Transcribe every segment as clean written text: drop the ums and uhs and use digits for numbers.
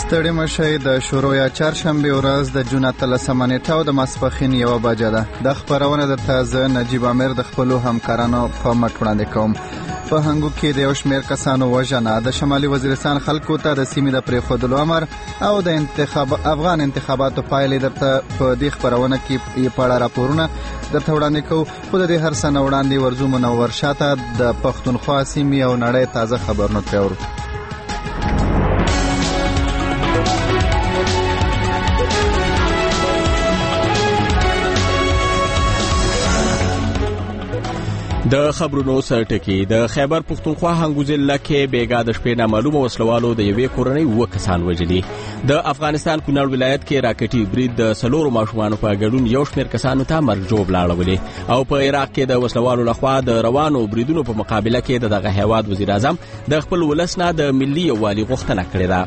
ستړي مشئ د شروع یا چهارشنبې ورځ د جون 13 نیټه او د ماسپښین 1 بجه ده. د خبرونه د تازه نجیب امیر د خپلو همکارانو په مټ وړاندې کوم. په هنګو کې د یو شمېر کسانو وژنه، د شمالي وزیرستان خلکو ته د سیمې د پرېښودلو امر او د افغان انتخاباتو پایلې درته په دې خبرونه کې په اړه راپورونه درته وړاندې کوو. خو د دې هر څه نه وړاندې ورځو منور شاته د پښتونخوا سیمې او نړۍ تازه خبرونه ترې اورو. د خبرونو سرټکی د خیبر پښتونخوا هنګو ضلع کې بیګا د شپې نامعلومه وسلوالو د یوې کورنۍ 2 کسان وژلي. د افغانستان کونړ ولایت کې راکټي برید د 4 ماشومانو په ګډون یو شمېر کسانو ته مرګ جوړ لاړولې او په عراق کې د وسلوالو لخوا د روانو بریدونو په مقابله کې دغه هیواد وزیر اعظم د خپل ولس نه د ملي یووالي غوښتنه کړې ده.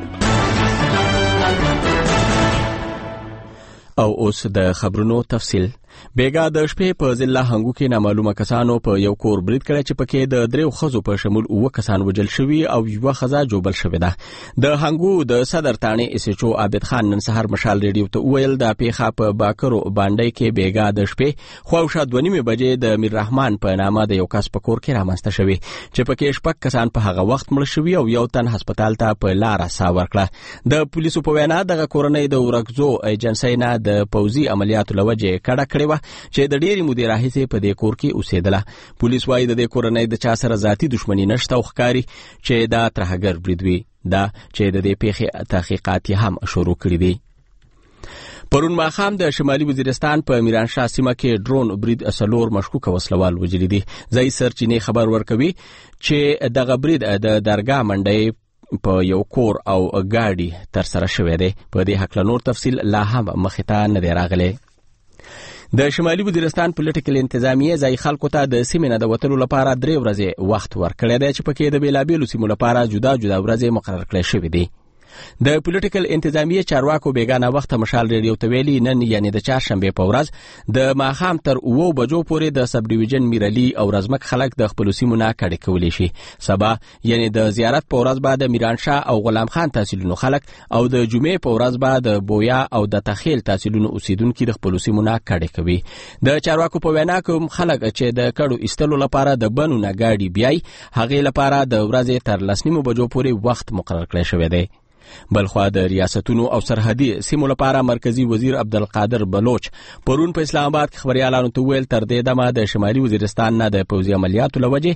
او اوس د خبرونو تفصیل. بیګا د شپې په ضلع هنګو کې نامعلومه کسانو په یو کور برید کړی چې پکې د 3 ښځو په شمول 2 کسان وژل شوي او یوه ښځه جوبل شوې ده. د هنګو د صدر تانې اس ایچ او عابد خان نن سهار مشال ریډیو ته ویل د پیښه په باکرو باندې کې بیګا د شپې خواوشا 2:30 بجې د میر رحمان په نامه د یو کس په کور کې رامنځته شوی چې پکې 6 کسان په هغه وخت مړ شوي او یو تن هسپتال ته په لار سا ورکړه. د پولیسو په وینا دغه کورنۍ د ورکزو ایجنسی نه د پوځي عملیاتو لوجه کډه کړې و چې د ډېری مودې راهیسې په دې کور کې اوسېدله. پولیس وايي د دې کورنۍ د چا سره ذاتي دښمني نشته او ښکاري چې دا ترهګر برید وي. دا چې د دې پیښې تحقیقات هم شروع کړي دي. پرون ماښام د شمالي وزیرستان په میرانشاه سیمه کې ډرون برید 4 مشکوکه وسلوال وژلي دي. ځای سرچینې خبر ورکوي چې دغه برید د درګاه منډۍ په یو کور او ګاډي تر سره شوی دی. په دې حق نور تفصیل لا هم مخې ته نه دی راغلی. د شمالي وزیرستان پولیټیکل انتظامیه ځای خلکو ته د سیمې نه د وتلو لپاره 3 ورځې وخت ورکړی دی چې پکې د بیلابیلو سیمو لپاره جدا جدا ورځې مقرر کړې شوې دي. د پولیټیکل انتظامیه چارواکو بیګانه وخت مشال ریډیو ته ویلي نن یعنی د چهارشنبې په ورځ د ماښام تر 9 بجو پورې د سب ډیویژن میرعلي او رزمک خلک د خپل سیمو نه کډې کولی شي. سبا یعنی د زیارت په ورځ بعد میرانشاه او غلام خان تحصیلونو خلک او د جمعې په ورځ بعد د بویا او د تخیل تحصیلونو اوسیدونکو د خپل سیمو نه کډې کوي. د چارواکو په وینا کوم خلک چې د کډو ایستلو لپاره د بنو نه گاډي بیاي هغه لپاره د ورځې تر 9 بجو پورې وخت مقرر کړی شوی دی. بلخوا د ریاستونو او سرحدي سیمو لپاره مرکزی وزیر عبدالقادر بلوچ پرون په اسلام آباد کې خبريالانو ته ویل تر دې دمه د شمالي وزیرستان نه د پوځي عملیاتو لوجه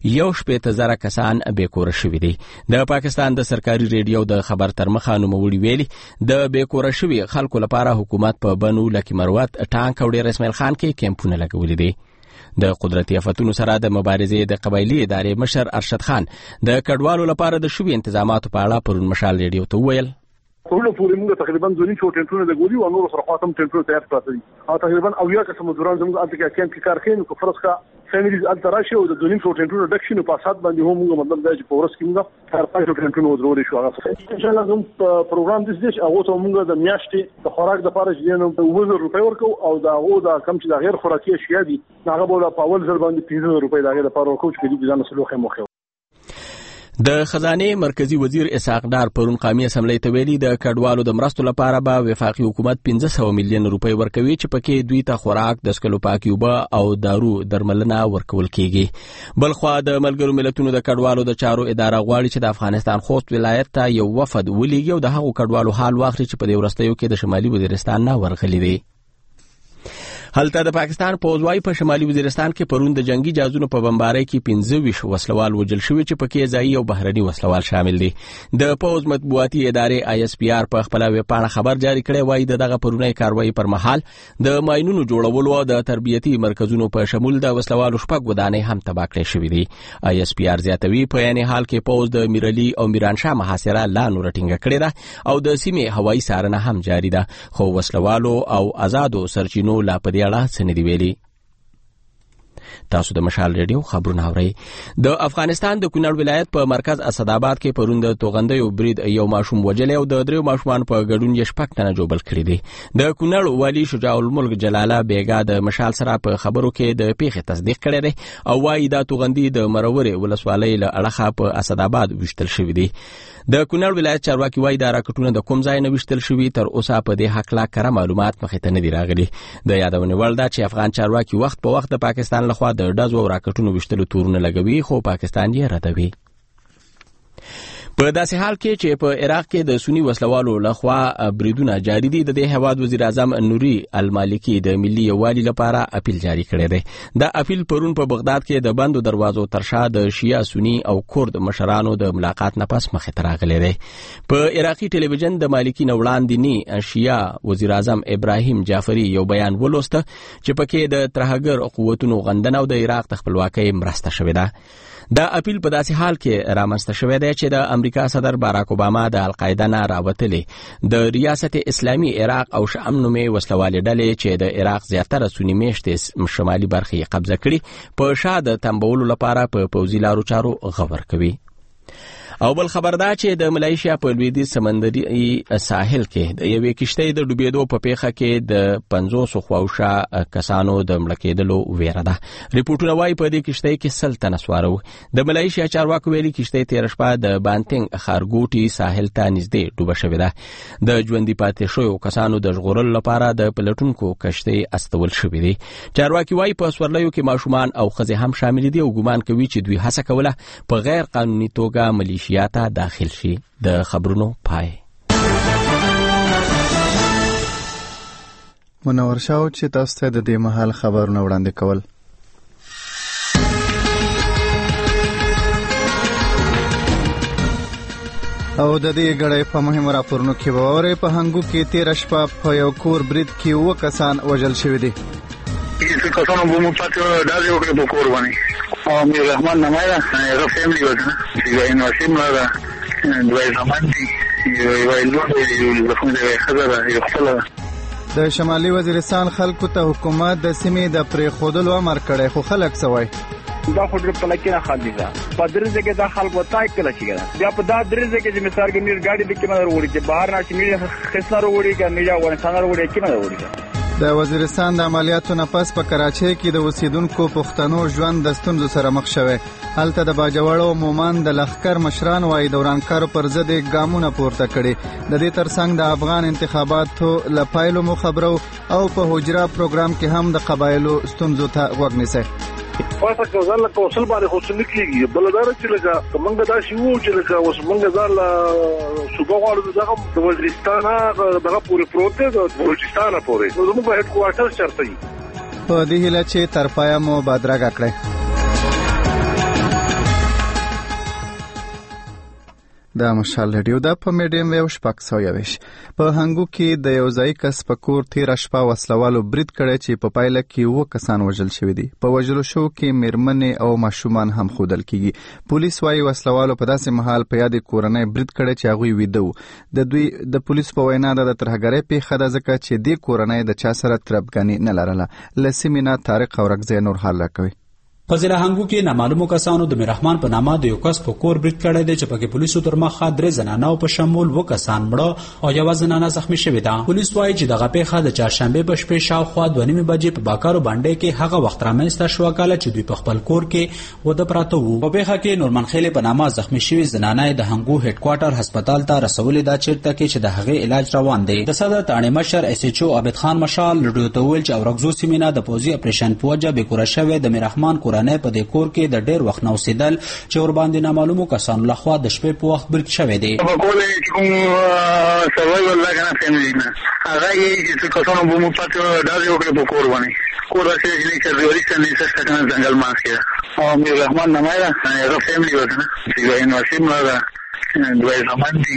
1,000 کسان بیکور شوي دي. د پاکستان د سرکاري ریډیو د خبر تر مخه نوموړي ویلي د بیکور شوي خلکو لپاره حکومت په بنو لکی مروت ټانک او ډیر اسماعیل خان کې کیمپونه لګولي دي. د قدرتي آفتونو سره د مبارزې د قبایلی ادارې مشر ارشد خان د کډوالو لپاره د شوي انتظاماتو په اړه پرون مشال ریډیو ته ویل ټول پورې موږ تقریبا ځونی څو ټینټونه لګولي او نور سره خاطم ټینټونه تیار کړل او تقریبا او یا که مزدوران زموږ الته کې کیمپ کار کوي نو فرض کا فیملیز التراشي او د ځونی څو ټینټونه ډکشن په اساس باندې هم موږ مطلب دا چې په ورځ کې موږ هر 5 ټینټونه وځوري شو. هغه ان شاء الله زموږ پروګرام د دې او ته موږ د میاشتې د خوراک د لپاره چې نو 2000 روپۍ ورکو او دا او دا کم چې د غیر خوراکي اشیاء دي هغه به په اول ځل باندې 5000 روپۍ د غیر لپاره ورکو چې دې ځان سلوخه مخه. د خزانه مرکزی وزیر اسحاق ډار پرون قومي اسمبلی ته ویلي د کډوالو د مرستو لپاره به وفاقي حکومت 1500 میلیون روپۍ ورکوي چې پکې دوی ته خوراک د سکلو پاکي اوبه او دارو درملنه ورکول کیږي. بلخوا د ملګرو ملتونو د کډوالو د چارو اداره غواړي چې د افغانستان خوست ولایت ته یو وفد ولېږي او د هغو کډوالو حال واخلي چې په دې ورستیو کې د شمالي وزیرستان نه ورغلي دي. هلته د پاکستان پوځوای په شمالي وزیرستان کې پرون د جنگي جهازونو په بمبارۍ کې 25 وسلوال وژل شوي چې پکې ځایي او بهرني وسلوال شامل دي. د پوځ مطبوعاتي ادارې ISPR په خپل ویبپاڼه خبر جاری کړی وایي دغه پرونی کاروایی پر مهال د ماینونو جوړولو او د تربیتي مرکزونو په شمول د وسلوالو 6 ودانۍ هم تباه کړې شوې دي. ISPR زیاتوي په یعنی حال کې پوځ د میرعلي او میرانشاه محاصره لا نور ټینګه کړې ده او د سیمې هوایي څارنه هم جاری ده خو وسلوالو او آزادو سرچینو لا په دې اړه څه نه دی ویلي. تاسو د مشال ریډیو خبرونه اورئ. د افغانستان د کونړ ولایت په مرکز اسداباد کې پرون د توغندیو برید یو ماشوم وجلې او د دریو ماشومان په ګډون یې شپږ تنه جوبل کړي دي. د کونړ والي شجاع الملک جلاله بیګا د مشال سره په خبرو کې د پیښې تصدیق کړی دی او وايي دا توغندي د مرورې ولسوالۍ له اړخه په اسداباد وشتل شوی دی. د کونړ ولایت چارواکي وايي دا راکټونه د کوم ځای نه وشتل شوي تر اوسه په دې حق لا کره معلومات مخې ته نه دي راغلي. د یادونې وړ ده چې افغان چارواکي وخت په وخت د پاکستان لخوا د ډزو او راکټونو وشتلو تورونه لګوي خو پاکستان یې ردوي. په داسې حال کې چې په عراق کې د سنی وسلوالو لخوا بریدونه جاری دي، د دې هیواد وزیر اعظم نوري المالکی د ملي یووالي لپاره اپیل جاری کړی دی. دا اپیل پرون په بغداد کې د بندو دروازو ترشا د شیعه سنی او کورد مشرانو د ملاقات نه پس مخې ته راغلی دی. په عراقي ټلویزیون د مالکی نه وړاندې شیعه وزیر اعظم ابراهیم جعفری یو بیان ولوسته چې پکې د ترهګر قوتونو غندنه او د عراق د خپلواکۍ مرسته شوې ده. دا اپیل په داسې حال کې رامنځته شوی دی چې د امریکا صدر باراک اوباما د القاعده نه راوتلې د ریاست اسلامي عراق او شام نومې وسلوالې ډلې چې د عراق زیاتره سنی میشتې شمالي برخې قبضه کړي په شا د تنبولو لپاره په پوځي لارو چارو غور کوي. او بل خبر دا چې د ملایشیا په لویدیځ سمندري ساحل کې د یوې کشتۍ د ډوبېدو په پیښه کې د 500 خواوشا کسانو د مړه کېدلو ویره ده. ریپورټونه وايي په دې کشتۍ کې 100 تنه سواره وو. د ملایشیا چارواکو ویلي کشتۍ تېره شپه د بانتنګ ښارګوټي ساحل ته نږدې ډوبه شوې ده. د ژوندي پاتې شویو کسانو د ژغورلو لپاره د پلټونکو کشتۍ استول شوې دي. چارواکي وايي په سورلیو کې ماشومان او ښځې هم شامل دي او ګمان کوي چې دوی هڅه کوله په غیر قانوني توګه ملیشیا ته داخل شي. د خبرونو پای. منور شاو چې تاسو ته د دې مهال خبرونه وړاندې کول. او د دې غړې په مهمه راپورونو کې وره په هنګو کې 13 شپه په یو کور برید کې و کسان وژل شوی دي. چې کسانو په مفاتو دا یو کړو په کور باندې امیر رحمان نمایره هغه فیملی وکړه چې یې نواسیم را دوی زمان دي یو لوی د کوم ځای خبره یو خپل د شمالي وزیرستان خلکو ته حکومت د سیمې د پرې خودلو امر کړی خو خلک سوای دا خو ډېر پلکې نه خالي ده په درځه کې دا خلک وتاي کله چې بیا په دا درځه کې چې مثال کې نیر ګاډي د کیمه وروړي چې بهر نه چې میډیا خسنه وروړي کې میډیا افغانستان وروړي کیمه وروړي. د وزیرستان د عملیاتو نه پس په کراچۍ کې د اوسیدونکو پښتنو ژوند د ستونزو سره مخ شوه. هلته د باجوړو مومن د لخر مشران وايي دورانکارو پر ضد ګامونه پورته کړي. د دې ترڅنګ د افغان انتخاباتو لپایلو مخبرو او په حجره پروګرام کې هم د قبایلو ستونزو ته غوږ نیسي. پاسه ځل له کوسل باندې خو څه نکلیږي بلدار چې لګا کومه دا شی وو چې لګا اوس مونږ ځل صوبه غواړو دغه د وزیرستان دغه پورې پروت دی د بلوچستان پورې نو موږ هډ کوارټر چرته یو په دې هله چې تر پایا مو بادرګه کړی. دا مشال ریډیو دا په میډیم ویو شپږ سویوش په هنګو کې د یو ځای کس په کور 13 شپه وسلوالو برید کړی چې په پایله کې و کسان وژل شوی دي. په وژلو شو کې میرمنې او ماشومان هم خودل کیږي. پولیس وايي وسلوالو په داسې محل په یاد کورنۍ برید کړی چې هغه ویدو د دوی د پولیس په وینا د ترهګرۍ پیښه ده ځکه چې د کورنۍ د چا سره تربګنی نه لرله. لسیمینا طارق اورګزی نور حال راکوي. په ضلع هنګو کې نامعلومو کسانو د میرحمان په نامه د یو کس په کور برید کړی دی چې پکې پولیسو تر مخه 3 زنانه او په شمول 2 کسان مړه او یو زنانه زخمی شوې ده. پولیس وايي چې دغه پیښه د چهارشنبه په شپې شاوخوا 2:30 بجې په باکارو باندې کې هغه وخت رامنځته شو کله چې دوی په خپل کور کې وده پراته وو. په پیښه کې نورمن خېلې په نامه زخمی شوې زنانه د هنګو هډ کوارټر هسپتال ته رسولې ده چیرته کې چې د هغې علاج روان دی. د صدر تانې مشر اس ایچ او عابد خان مشال لډو ته ویل چې اورګزو سیمینه د پوزي اپریشن په وجه به کور شوې د میرحمان کورنۍ په دې کور کې د ډېر وخت نو سیدل چې ور باندې نامعلومو کسانو لخوا د شپې په وخت برید شوی دی. په کوله چې کوم سروایول لا کنه فیملی نه هغه یې چې کسانو بومو پاتو دا یو په کور باندې کور راځي چې ریالیست نه څه څنګه ځنګل ماخه او امیر رحمان نمایره هغه فیملی وکړه چې یې نو سیم لا دوی زمان دي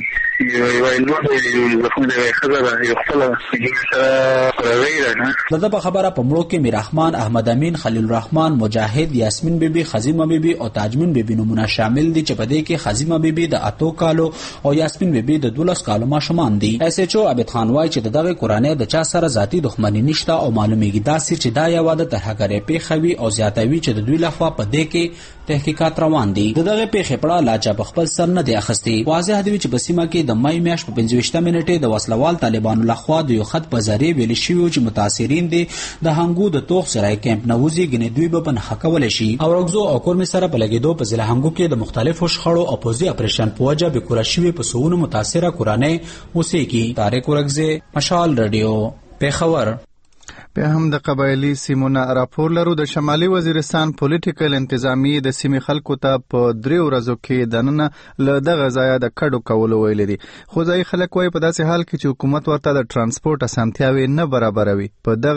دغه په خبره په مړو کې میررحمان، احمد امین، خلیل الرحمن، مجاهد، یاسمین بیبي، خزیمه بیبي او تاجمن بیبي نمونه شامل دي چې په دې کې خزیمه بیبي د 8 کالو او یاسمین بیبي د 12 کالو ماشومان دي. اس ایچ او عبد خان وایي چې دغه قرانه د چا سره ذاتی دښمنی نشته او معلومیږي چې دا یو د ترهګرۍ پیښوي او زیاتوي چې د دوی لخوا په دې کې تحقیقات روان دي. دغه پیښې پړه لا چا په خپل سر نه دی اخستي. واضح دی چې په سیمه کې د مای میاشت په 25 منټه د وسلوال طالبانو لخوا د یو خط په ذریعه ویل شوی چې متاثرین دي د هنګو د توغ سرای کیمپ نووزي غنې دوی به په حقول شي او رغزو او کورم سره په لګیدو په ضلع هنګو کې د مختلفو شخړو او پوزي اپریشن په وجه به کورا شوی په سونو متاثره قرانه موسیقي. طارق ورغزه، مشال رادیو، پیښور. په هم د قبایلی سیمونه راپور لرو د شمالي وزیرستان پولیټیکل انتظامی د سیمې خلکو ته په 3 ورځو کې دننه له دغه ځای د کډو کولو ویل دي. خو ځای خلک وایي په داسې حال کې چې حکومت ورته د ترانسپورت اسانتیاوي نه برابروي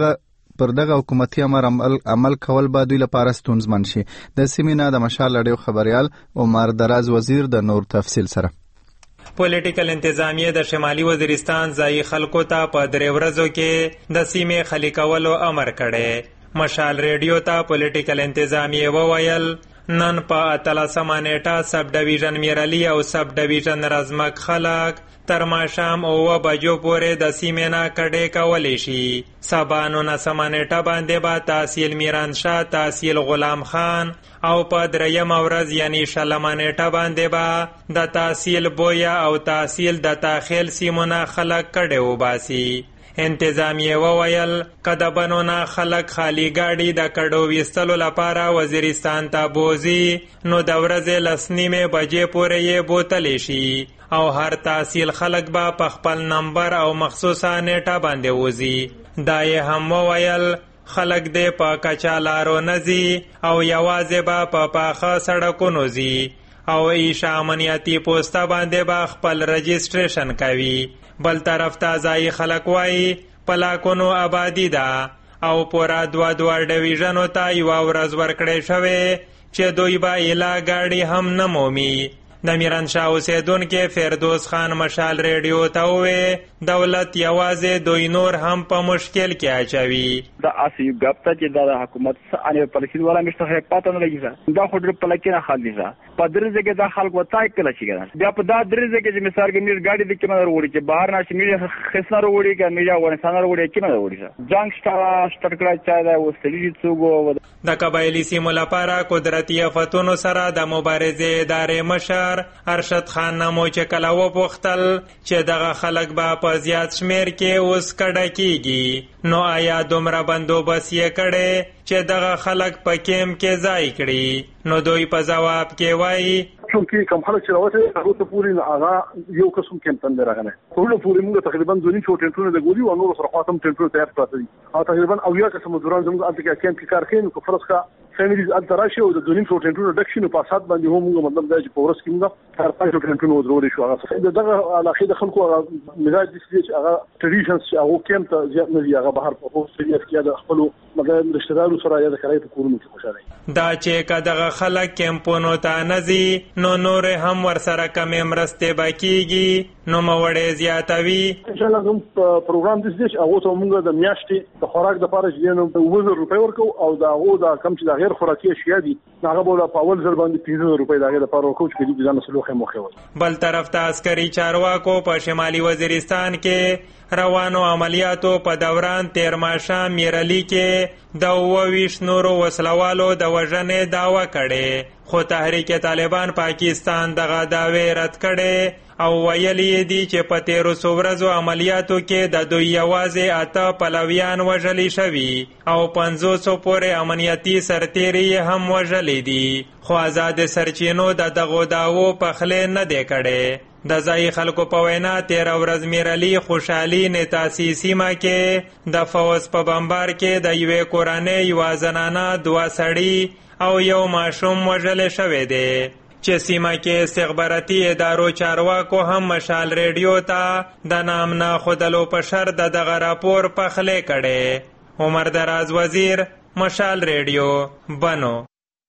پر دغه حکومتي امر عمل کول به دوی لپاره ستونزمن شي. د سیمې نه د مشال رادیو خبريال عمر دراز وزیر د نور تفصیل سره. پولیټیکل انتظامیه د شمالي وزیرستان ځای خلکو ته په 3 ورځو کې د سیمې خالی کولو امر کړي. مشال ریډیو ته پولیټیکل انتظامیه وویل نن په 13 نیټه سب ډیویژن میرعلی او سب ډیویژن رزمک خلک تر ماښام 9 بجو پورې د سیمې نه کډې کولی شي. سبا 19 نیټه باندې به تحصیل میرانشاه، تحصیل غلام خان او په 3 ورځ یعنی 16 نیټه باندې به د تحصیل بویا او تحصیل د تاخیل سیمونه خلک کډې وباسي. انتظامیه وویل که د بنونه خلک خالی گاډي د کډو ویستلو لپاره وزیرستان ته بوزي نو د ورځې 10:30 بجې پورې یې بوتلی شي او هر تحصیل خلک به په خپل نمبر او مخصوصه نیټه باندې وزي. دا یې هم وویل خلک دې په کچا لارو نزي او یوازې به په پاخه سړکونو زي او ایشا امنیتی پوسټه باندې به خپل رجسټریشن کوي. بل طرف ته ځای خلک وایي پلاکونو آبادی ده او پورا 2 ډیویژنو ته یو ورځ ورکړې شوې چې دوی به ایلا گاډي هم نه مومي. د میرانشاه اوسیدونکو فردوس خان مشال ریډیو ته وویل دولت یوازې دوی نور هم په مشکل کې اچوي. دا اسی غپتا چې د حکومت انې پالیسي ولا مشته پاتې نه لګیږي. دا خو ډېر پلاکي نه خالي ده. په درځه کې د خلکو وتاي کله شي ګرځي. بیا په دا درځه کې چې مثال کې میر ګاډي د کمنه وروړي چې بهر ناشي میر خسنه وروړي کې میر افغانستان وروړي کمنه وروړي. جنگ سٹارټ کړای چا دا وسلی څوګو د قبایلی سیمو لپاره قدرتي آفتونو سره د مبارزې ادارې مشر ارشد خان نامو چې کله وپوښتل چې دغه خلک به په زیات شمیر کې اوس کډه کیږي نو آیا دومره بندوبست یې کړی چې دغه خلک په کیمپ کې ځای کړي نو دوی په ځواب کې وایي چونکی کم خلک چې راوته هغه ته پوری هغه یو قسم کیمپ تند راغله. ټول پوری موږ تقریبا ځونی څو ټنټونه د ګوري او نور سره خاطم ټنټونه تیار کړی. او تقریبا او یا قسم دوران زموږ الته کې کیمپ کې کار کوي نو فرض کا فیملیز التراشي او د ځونی څو ټنټونه ډکشن په اساس باندې هم موږ مطلب دا چې په ورس کې موږ هر پنځه ټنټونه ودرول شو. هغه دغه علاقه د خلکو مزاج دي چې هغه ټریډیشنز چې هغه کیمپ ته زیات نه دی هغه بهر په اوسه کې د خپل مګر رشتہدارو سره یا د کرای په کورونو کې خوشاله دا چې کداغه خلک کیمپونو ته نزي نو نور هم ورسره کمې مرستې باکیږي نو موړې زیاتوي. ان شاء الله کوم پروګرام د دې هغه ته موږ د میاشتې د خوراک د لپاره چې نو 2000 روپۍ ورکو او دا هغه د کم چې د غیر خوراکي اشیاء دي هغه به په اول ځل باندې 3000 روپۍ د غیر لپاره ورکو چې د ځان سلوخه مخه. بل طرف ته عسکري چارواکو په شمالي وزیرستان کې روانو عملیاتو په دوران 13 ماښام میرعلی کې د 22 نورو وسلوالو د وژنې دعوه کړې خو تحریک طالبان پاکستان دغه دعوی رد کړي او ویلي دي چې په 13 ورځو عملیاتو کې د دوی یوازې 8 پلویان وژلي شوي او 500 پورې امنیتي سرتیري هم وژلي دي خو آزاد سرچینو د دغو دعوو پخلې نه دی کړي. د ځای خلکو په وینا 13 ورځ میرعلی خوشحالي نتاسی سیمه کې د فوز په بمبار کې د یوې کورنۍ یوه زنانه 2 سړي او یو ماشوم وژل شوی دی چې سیمه کې استخباراتي ادارو چارواکو هم مشال ریډیو ته د نام نه خودلو په شر دغه راپور پخلی کړي. عمر دراز وزیر، مشال ریډیو، بنو.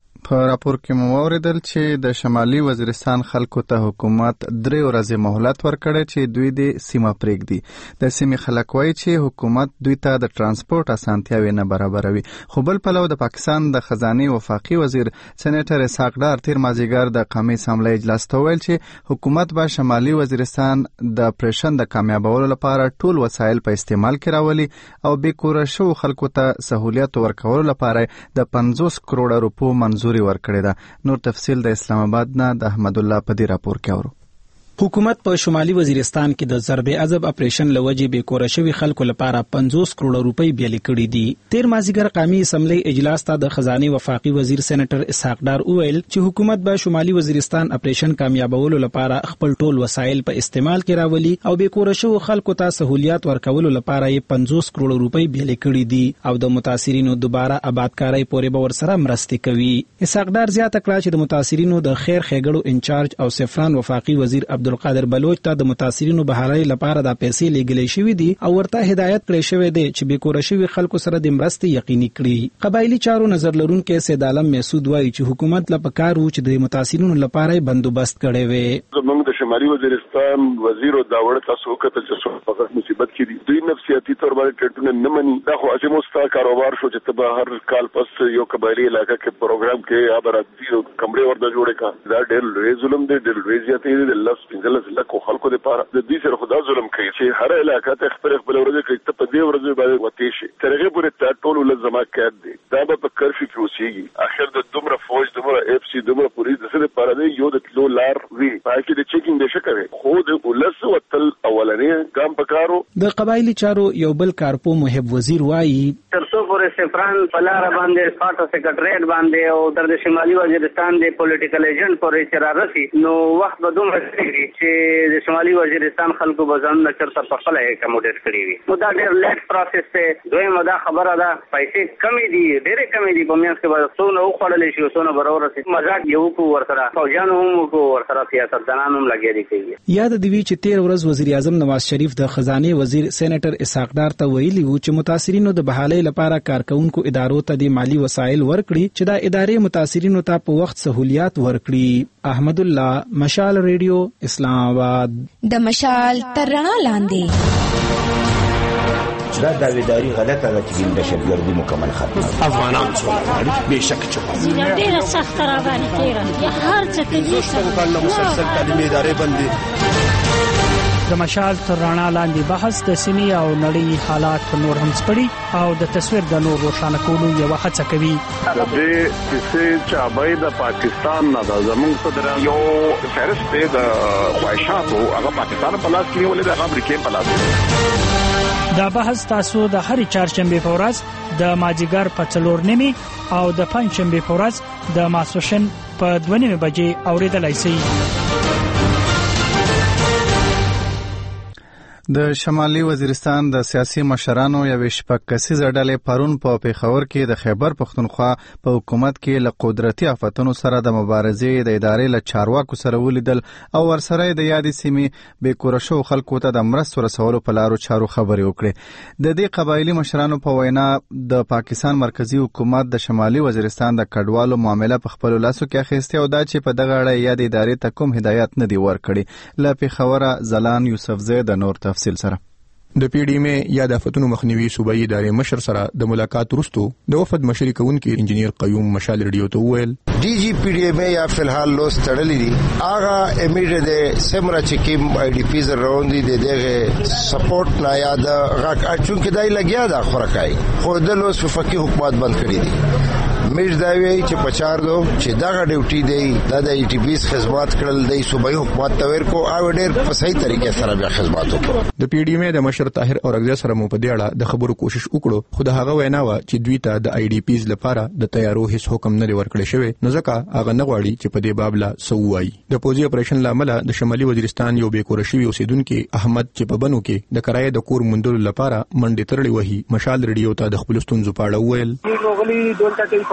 په راپور کې مو اوریدل چې د شمالي وزیرستان خلکو ته حکومت 3 ورځې مهلت ورکړی چې دوی د سیمه پرېږدي. د سیمې خلک وایي چې حکومت دوی ته د ترانسپورت اسانتیاوې نه برابروي. خو بل پلو د پاکستان د خزانه وفاقي وزیر سېنیټر اسحاق ډار تیر مازیګر د قومي اسمبلی اجلاس ته ویل چې حکومت به شمالي وزیرستان د اپریشن د کامیابولو لپاره ټول وسایل په استعمال کې راولي او بې کوره شوو خلکو ته سہولیت ورکولو لپاره د 50 کروڑ روپو منظوري ورکړی ده. نور تفصیل د اسلام آباد نه د احمد الله په دې راپور کې اورو. حکومت په شمالي وزیرستان کې د ضرب عذب اپریشن لوجې به کور شوی خلکو لپاره 50 کروڑ روپۍ بیلې کړې دي. تیر مازیګر قومي اسمبلی اجلاس ته د خزانه وفاقي وزیر سېنیټر اسحاق ډار وویل چې حکومت به شمالي وزیرستان اپریشن کامیابولو لپاره خپل ټول وسایل په استعمال کې راولي او به کور شوی خلکو ته سہولیات ورکولو لپاره 50 کروڑ روپۍ بیلې کړې دي او د متاثرینو دوباره آبادکاري پورې به ورسره مرستې کوي. اسحاق ډار زیاته کړه چې د متاثرینو د خیر ښېګړو انچارج او سفران وفاقي وزیر عبدالقادر بلوچ ته د متاثرینو بحالي لپاره د پیسې لګلې شوې دي او ورته هدایت کړې شوې ده چې به کور شوی خلکو سره د مرستې یقیني کړي. قبایلی چارو نظر لرونکو سید عالم مسعود وایي چې حکومت لا پکارو چې د متاثرینو لپاره بندوبست کړي وي. زموږ د شمالي وزیرستان وزیر او داوړ تاسو کتل چې څو مصیبت کې دي دوی نفسیاتي تور باندې ټټونه نه مني. دا خو اځه مستا کاروبار شو چې تبه هر کال پس یو قبایلی علاقې کې پروګرام کې ابرادي او کمرې ورته جوړه کا دا ډېر لوی ظلم دی ډېر لوی زیاتې دی. الله کو خلکو د پاره د دې سره خدا ظلم کوي چې هر علاقه ته خپل ورځ کوي ته په دې ورځ باندې وتی شي ترغه پورې ټول لزما کېد دي دا به کرفي کې اوسېږي. اخر د دومره فوج دومره اف سي دومره پولیس د سره پاره دی یو د لو لار وی پاکي د چیکینګ د شکوي خو د ولس وتل اولنې ګام پکارو. د قبایلی چارو یو بل کارپو محب وزیر وایي ترڅو پورې سفران پلار باندې فاټو سیکریټریټ باندې او در د شمالي وزیرستان د پولیټیکل ایجنټ پورې چرارسي نو وخت به دومره چې د شمالي وزیرستان خلکو بزن چرته په خپل اکموډیټ کړی وي. نو دا ډېر لیټ پروسس ته دویمه دا خبره ده پیسې کمی دي ډېرې کمی دي په میانس کې به څونه وخوړلی شي څونه به راورسي مزاج یو کو ورسره فوجان هم کو ورسره سیاستدانان هم لګېدي کوي. یاد دی چې 13 ورځ وزیر اعظم نواز شریف د خزانه وزیر سېنیټر اسحاق ډار ته ویلي وو چې متاثرینو د بحالۍ لپاره کارکونکو ادارو ته د مالی وسایل ورکړي چې دا ادارې متاثرینو ته په وخت سہولیات ورکړي. احمد الله مشال ریډیو اسلام آباد. د مشال تر رڼا لاندې دا داویداری غلطه ده چې د شګردي مکمل ختم افغانان څو به شک چې ډېر سخت را باندې تیرا هر څه کوي څنګه مسلسل تعلیمي ادارې باندې د مشال تر رڼا لاندې بحث د سیمې او نړۍ حالات نور هم سپړي او د تصویر د نور روښانه کولو یو هڅه کوي. د دې چې چابای د پاکستان نه د زمونږ صدر یو فهرست د خواهشاتو هغه پاکستان په لاس کې ولې د امریکای په لاس. دا بحث تاسو د هر چهارشنبه په ورځ د ماجیګر په 4:30 او د پنځشنبه په ورځ د ماسوشن په 2:30 بجې اوریدلای شئ. د شمالي وزیرستان د سیاسي مشرانو یو شپږ کسیزه ډلې پرون په پیښور کې د خیبر پښتونخوا په حکومت کې له قدرتي آفتونو سره د مبارزې د ادارې له چارواکو سره ولیدل او ورسره د یادې سیمې بې کوره شوو خلکو ته د مرستو رسولو په لارو چارو خبرې وکړې. د دې قبایلي مشرانو په وینا د پاکستان مرکزی حکومت د شمالي وزیرستان د کډوالو معامله په خپل لاسو کې اخیسته او دا چې په دغه اړه یادې ادارې ته کوم هدایت نه دی ورکړي. له پیښوره زلان یوسفزی د نور تفصیل سره. د پی ډی ایم یا د آفتونو مخنیوي صوبایي ادارې مشر سره د ملاقات وروسته د وفد مشري کوونکي انجنیر قیوم مشال ریډیو ته وویل ډي جی پی ډی ایم یا فلحال لوس تړلې دي هغه امیډ د سمرا چکیم آی ډی پی زر روندي د دغه سپورټ نه یاد غا چونکه دای لګیا دا خورکای خو د لوس په فقې حکومت بند کړی دي. میر دا وی چې پچار دو چې دغه ډیوټي دی د ای ټي پی خدمات کړل دی صوبایي حکومت تور کو او ډېر په صحیح طریقې سره بیا خدمات وکړو. د پی ډی ایم د مشر طاهر اورغزی سره مو په دې اړه د خبرو کوشش وکړو خو د هغه وینا و چې دوی ته د ای ډي پیز لپاره د تیارو هیڅ حکم نه ورکړی شوی نو ځکه هغه نه غواړي چې په دې باب لا سووي. د پوزي اپریشن لامل د شمالي وزیرستان یو بیکور شوی اوسیدونکو احمد چې په بنو کې د کرایې د کور مندل لپاره منډه ترړې وهي مشال ریډیو ته د خپل ستونزو په اړه ویل. غوغلی دولت ته په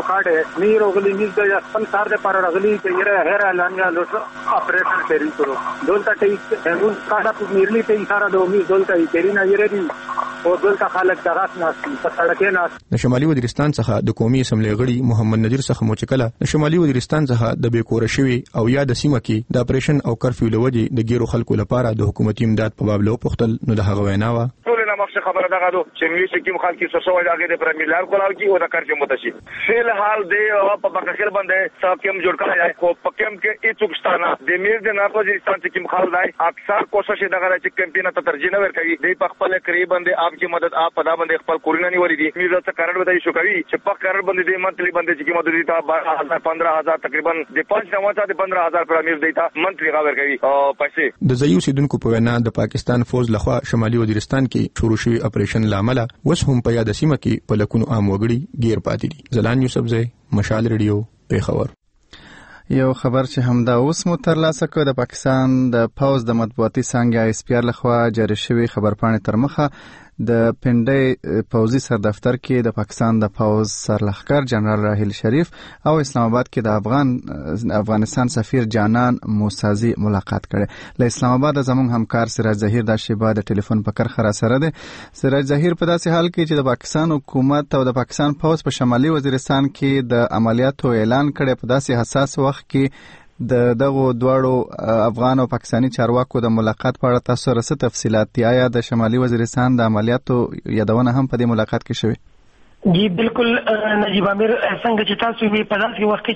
کارت نی روغلی نیز د خپل کار د پر رغلی چې یې هر اعلان یا لوټ اپریشن پیری کړو دولت ټیک هغه کارا په میرلی ته سارا د امید دولت یې پیری نه یې او دولت خلک دغه ناس په سړکې ناس. د شمالي وزیرستان څخه د قومي اسمبلی غړي محمد نذیر څخه موچکله د شمالي وزیرستان څخه د بیکور شوی او یا د سیمه کې د اپریشن او کرفیو لوجي د ګیرو خلکو لپاره د حکومتي امداد په باب له پختل نو د هغه ویناوه مخشه خبره دغه دو چې ملي سکیم خلک څه شوی دغه د پرمیلار کولاو کی او د کرفیو متشي فل حال دی او په بکخیر باندې ساکم جوړ کړی کو پکم کې ایڅوکستانه د میر د ناپوزیشن سکیم خلک دای اکثر کوشش دغه چې کمپاین ته ترجیح نه ورکوي د په خپل قریب باندې اپ کی مدد اپ پدا باندې خپل کورونه نیولې دي میر څه کارن ودای شو کوي چې په کارن باندې د منتلی باندې چې مدد دیتا 12000 15000 تقریبا د 5 د 15000 پر میر دیتا منتلی غاور کوي او پیسې د زیو سیدونکو په وینا د پاکستان فوج لخوا شمالي وزیرستان کې شروع شوی اپریشن لامل وس هم په یاد سیمه کې په لکونو عام وګړي غیر پاتې دي. زلان یوسف زئی، مشال ریډیو، پیښور. یو خبر چې همدا اوس مو ترلاسه کړ د پاکستان د پوز د مطبوعاتي څنګه اس پی آر لخوا جاری شوی خبرپاڼې تر مخه د پنډۍ پوزي سر دفتر کې د پاکستان د پوز سرلښکر جنرال راحیل شریف او اسلام آباد کې د افغانستان سفیر جانان موسازي ملاقات کړي. له اسلام آباد زموږ همکار سراج ظهیر د شیبه د ټلیفون په کرخه را سره ده. سراج ظهیر په داسې حال کې چې د پاکستان حکومت او د پاکستان پوز په شمالي وزیرستان کې د عملیاتو اعلان کړي په داسې حساس وخت کې د دغه دواړو افغان او پاکستانی چارواکو د ملاقات په اړه تاسو سره څه تفصيلات دي؟ آیا د شمالي وزیرستان د عملیاتو یادونه هم په دې ملاقات کې شوې؟ جی بالکل نجیب امیر، څنګه چې تاسو وی په داسې وخت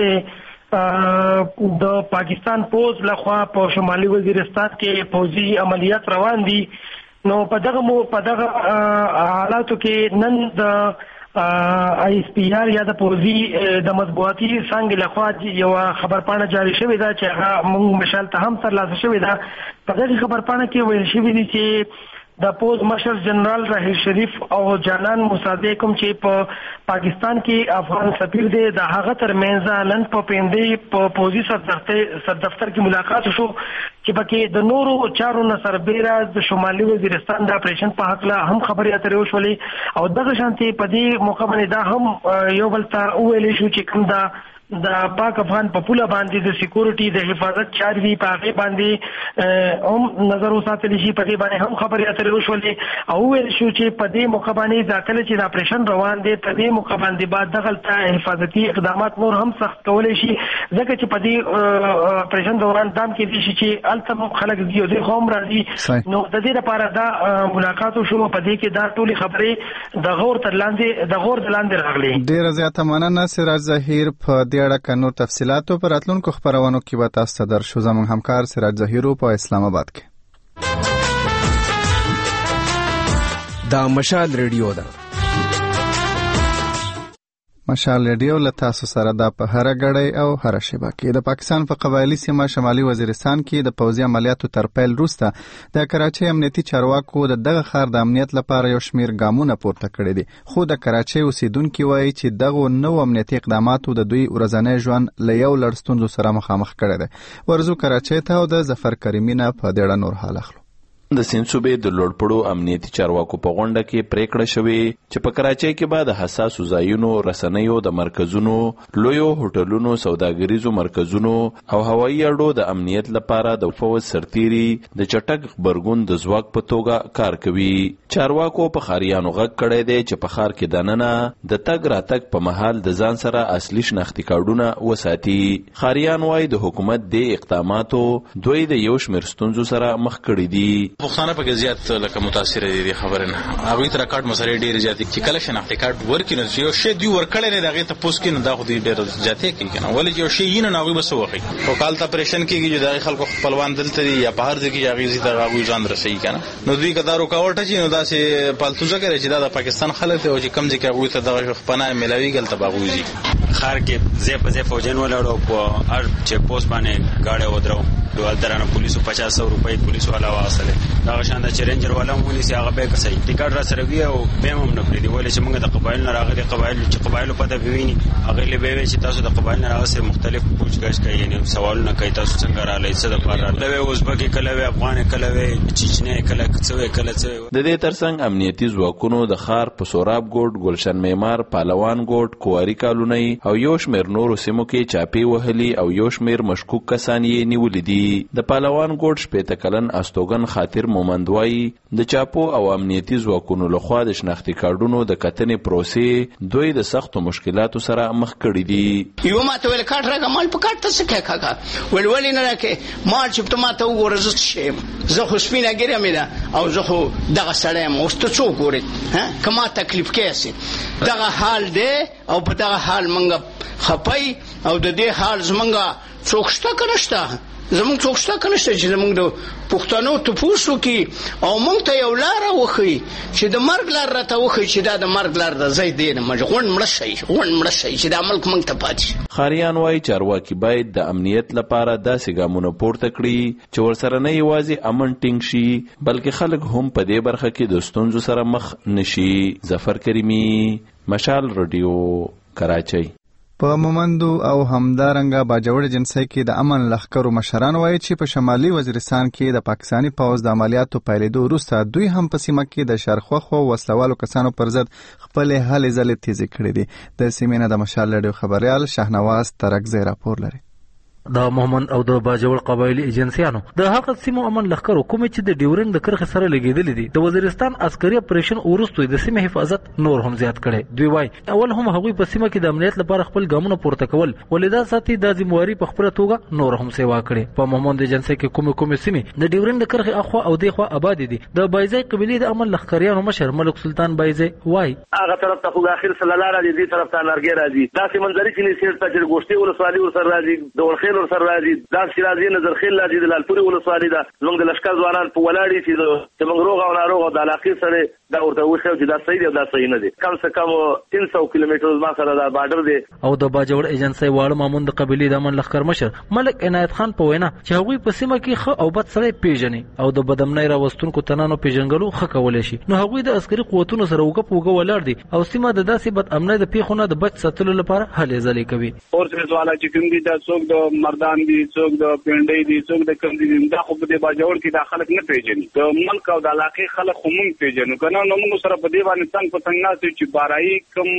کې د پاکستان پوز لخوا په شمالي وزیرستان کې پوزي عملیات روان دي، نو په دغه حالاتو کې نن د ایس پی آر یا د پوزي د مطبوعاتي څنګه لخوا یو خبرپاڼه جاری شوې ده چې هغه موږ مشال ته هم ترلاسه شوې ده. په دې خبرپاڼه کې ویل شوی دی چې د پوز مشر جنرال راحیل شریف او جانان موسازي کوم چې په پاکستان کې افغان سفیر دی د هغه ترمنځ نن په پندې په پوزي سر دفتر کې ملاقات شو چې پکې د نورو چارو سربېره د شمالي وزیرستان د اپریشن په حق له هم خبرې اترې وشولې او دغه شانتي په دې موقع باندې دا هم یو بل ته ویل شو چې کوم د پاک افغان په پوله باندې د سکیورټي د حفاظت چارې په هغه باندې هم نظر وساتل شي، په دې باندې هم خبرې اترې وشولې او ویل شو چې په دې موقع باندې د کله چې د اپریشن روان دي په دې موقع باندې بعد دغه حفاظتي اقدامات نور هم سخت کولای شي، ځکه چې په دې اپریشن دوران دام کې دي چې الته خلک دی او د قوم راځي، نو د دې لپاره دا ملاقات شو. په دې کې دا ټولي خبرې د غور تر لاندې راغلي. ډیره زیاته مننه سراج ظهیر. په دې اړه که نور تفصيلاتو پر راتلونکو خبرونو کې به تاسو ته درشو. زموږ همکار سراج ظهیر په اسلام آباد کې. دا مشال ریډیو ده. مشال ریډیو له تاسو سره د په هر غړی او هر شبا کې د پاکستان په قبایلی سیمه شمالي وزیرستان کې د پوځي عملیاتو تر پیل وروسته د کراچۍ امنیتي چارواکو دغه ښار د امنیت لپاره یو شمیر ګامونه پورته کړي دي، خو د کراچۍ اوسیدونکو وایي چې دغه نو امنیتي اقداماتو د دوی ورځنی ژوند له یو لړ ستونزو سره مخامخ کړي دي. ورزو کراچۍ ته او د ظفر کریمینه په دې اړه نور حال اخلو. د سیند صوبې د لوړپړو امنیتي چارواکو په غونډه کې پریکړه شوې چې په کراچۍ کې به د حساسو ځایونو، رسنیو د مرکزونو، لویو هوټلونو، سوداګریزو مرکزونو او هوایي اډو د امنیت لپاره د فوج سرتیري د چټک خبرګون د ځواک په توګه کار کوي. چارواکو په خاریانو غږ کړی دی چې په ښار کې دننه د تګ راتګ په مهال د ځان سره اصلي شناختي کارډونه وساتي. خاریان وایي د حکومت د اقداماتو دوی د یو شمېر ستونزو سره مخ کړي دي. پښتانه په زیات لکه متاثر دي خبره نه هغه تر کارت مسلې ډیر زیات چې کله شناختی کارت ورکینو چې یو شی دی ورکړل نه دغه ته پوس کینو دا خو ډیر زیاتې کوي کنه ولې یو شی نه ناوي بس وخی او کال ته پریشن کیږي چې د خلکو خپلوان دلته یا بهر ځکه چې هغه زی دغه ځان رسېږي کنه نو دوی کدا رکاوټ چې نو داسې پالتو ځکه چې دا د پاکستان خلک او چې کم ځکه هغه ته دغه خپنه ملاوي ګل تباغوزي خار کې زه په فوجن ولړو په هر چې پوس باندې گاډي ودرو ډول درانه پولیسو 500 روپۍ پولیسو والا واصله دا شان د چرنجر والا مونږ سي هغه به کسي ټیکټ را سره وی او به هم نه پریدي ولې چې موږ د قبایل نه راغلي قبایل چې قبایل په د ویني هغه له به چې تاسو د قبایل نه راغلي مختلف پوښتنه کوي یعنی سوالونه کوي تاسو څنګه را لای څه د پاره راغلي ازبکی کله وی افغان کله وی چچنه کله څه د دې ترڅنګ امنیتي ځواکونو د خار په سوراب ګوټ ګلشن معمار پهلوان ګوټ کواری کالونی او یو شمېر نورو سیمو کې چاپی وهلي او یو شمېر مشکوک کسان یې نیولې دي د پهلوان ګوټ شپېته کلن استوګن خاطر مومندوای د چاپو او امنیتي ځواکونو لخوا د شناختي کارډونو د کتنې پروسې دوی د سختو مشکلاتو سره مخ کړي دي یو ماته ول کارت راګه مال په کارت څه کوي کاکا ولولې نه راکې مال چې ته ماته وګورې زه خو سپینه ګیره مې ده او زه خو دغه سړی یم اوس ته څوک ګورې که ما تکلیف کیسې دغه حال دی او په دغه حال منګه خپای او د دې حال زمونږه څوک شته که نشته زمونږ څوک شته که نشته چې زمونږ د پښتنو تپوس وکړي او موږ ته یو لاره وښیي چې د مرګ لار راته وښیي چې دا د مرګ لار ده ځای دی نه غونډ مړه شئ چې دا ملک موږ ته پاتې شي. خاریان وایي چارواکي باید د امنیت لپاره داسې ګامونه پورته کړي چې ورسره نه یوازې امن ټینګ شي بلکې خلک هم په دې برخه کې د ستونزو سره مخ نشي. ظفر کریمی، مشال رادیو، کراچۍ. په مومندو او همدارنګه باجوړ جنسي کې د امن لښکرو مشران وایي چې په شمالي وزیرستان کې د پاکستاني پوځ د عملیاتو پیلېدو وروسته دوی هم په سیمه کې د شرخوخو وسلوالو کسانو پر ضد خپل هلې ځلې تیزې کړې دي. د سیمې نه د مشال رادیو خبريال شهنواز ترکزی راپور لري. د مومند او د باجوړ قبایلی ایجنسیانو د هغه سیمو امن لښکرو کوم چې د ډیورنګ د کرخې سره لګیدلې دي د وزیرستان عسکري اپریشن وروسته د سیمې حفاظت نور هم زیات کړي. دوی وايي اول هم هغوی په سیمه کې د امنیت لپاره خپل ګامونه پورته کول ولیدا ساتي د ذمہواری په خپل توګه نور هم سیوا کړي. په مومند ایجنسی کې کوم سیمې د ډیورنګ د کرخې اخوا او دیخوا آباد دي. د بایزي قبیلې د امن لښکریانو مشر ملک سلطان بایزي وايي هغه طرف ته خو اخر صلی الله علیه دې طرف ته لارګي راځي دا چې منځري چې سیټ ته چې ګوشتي ولسوالي ور سره راځي د ورخیل ور سره راځي دا شیرازي نظر خیل راځي د لالپوري ولسوالي دا زموږ د لشکر ځوانان په ولاړی چې موږ روغ او ناروغ د علاقې سره دا ورته وښیو چې دا صحیح دی او دا صحیح نه دی. کم څه کم 300 کیلومتر ما سره دا بارډر دی. او د باجوړ ایجنسی واړه مامون د قبیلې د امن لښکر مشر ملک عنایت خان په وینا چې هغوی په سیمه کې ښه او بد سړی پیژني او د بدامنۍ راوستونکو تنانو پیژنګلو ښه کولی شي. نو هغوی د عسکري قوتونو سره وګه ولاړ دي او سیمه د داسې بد امنۍ د پیښو نه د بچ ساتلو لپاره هلې ځلې کوي. فورسز والا چې کوم دي دا څوک د مردان دي څوک د پنډۍ دي څوک د کم دي دا خو په دې باجوړ کې دا خلک نه پیژني. د ملک او د علاقې خلک خو مونږ پیژنو کنه نو موږ سره په دې باندې څنګه په څنګه ناسي چې بارایي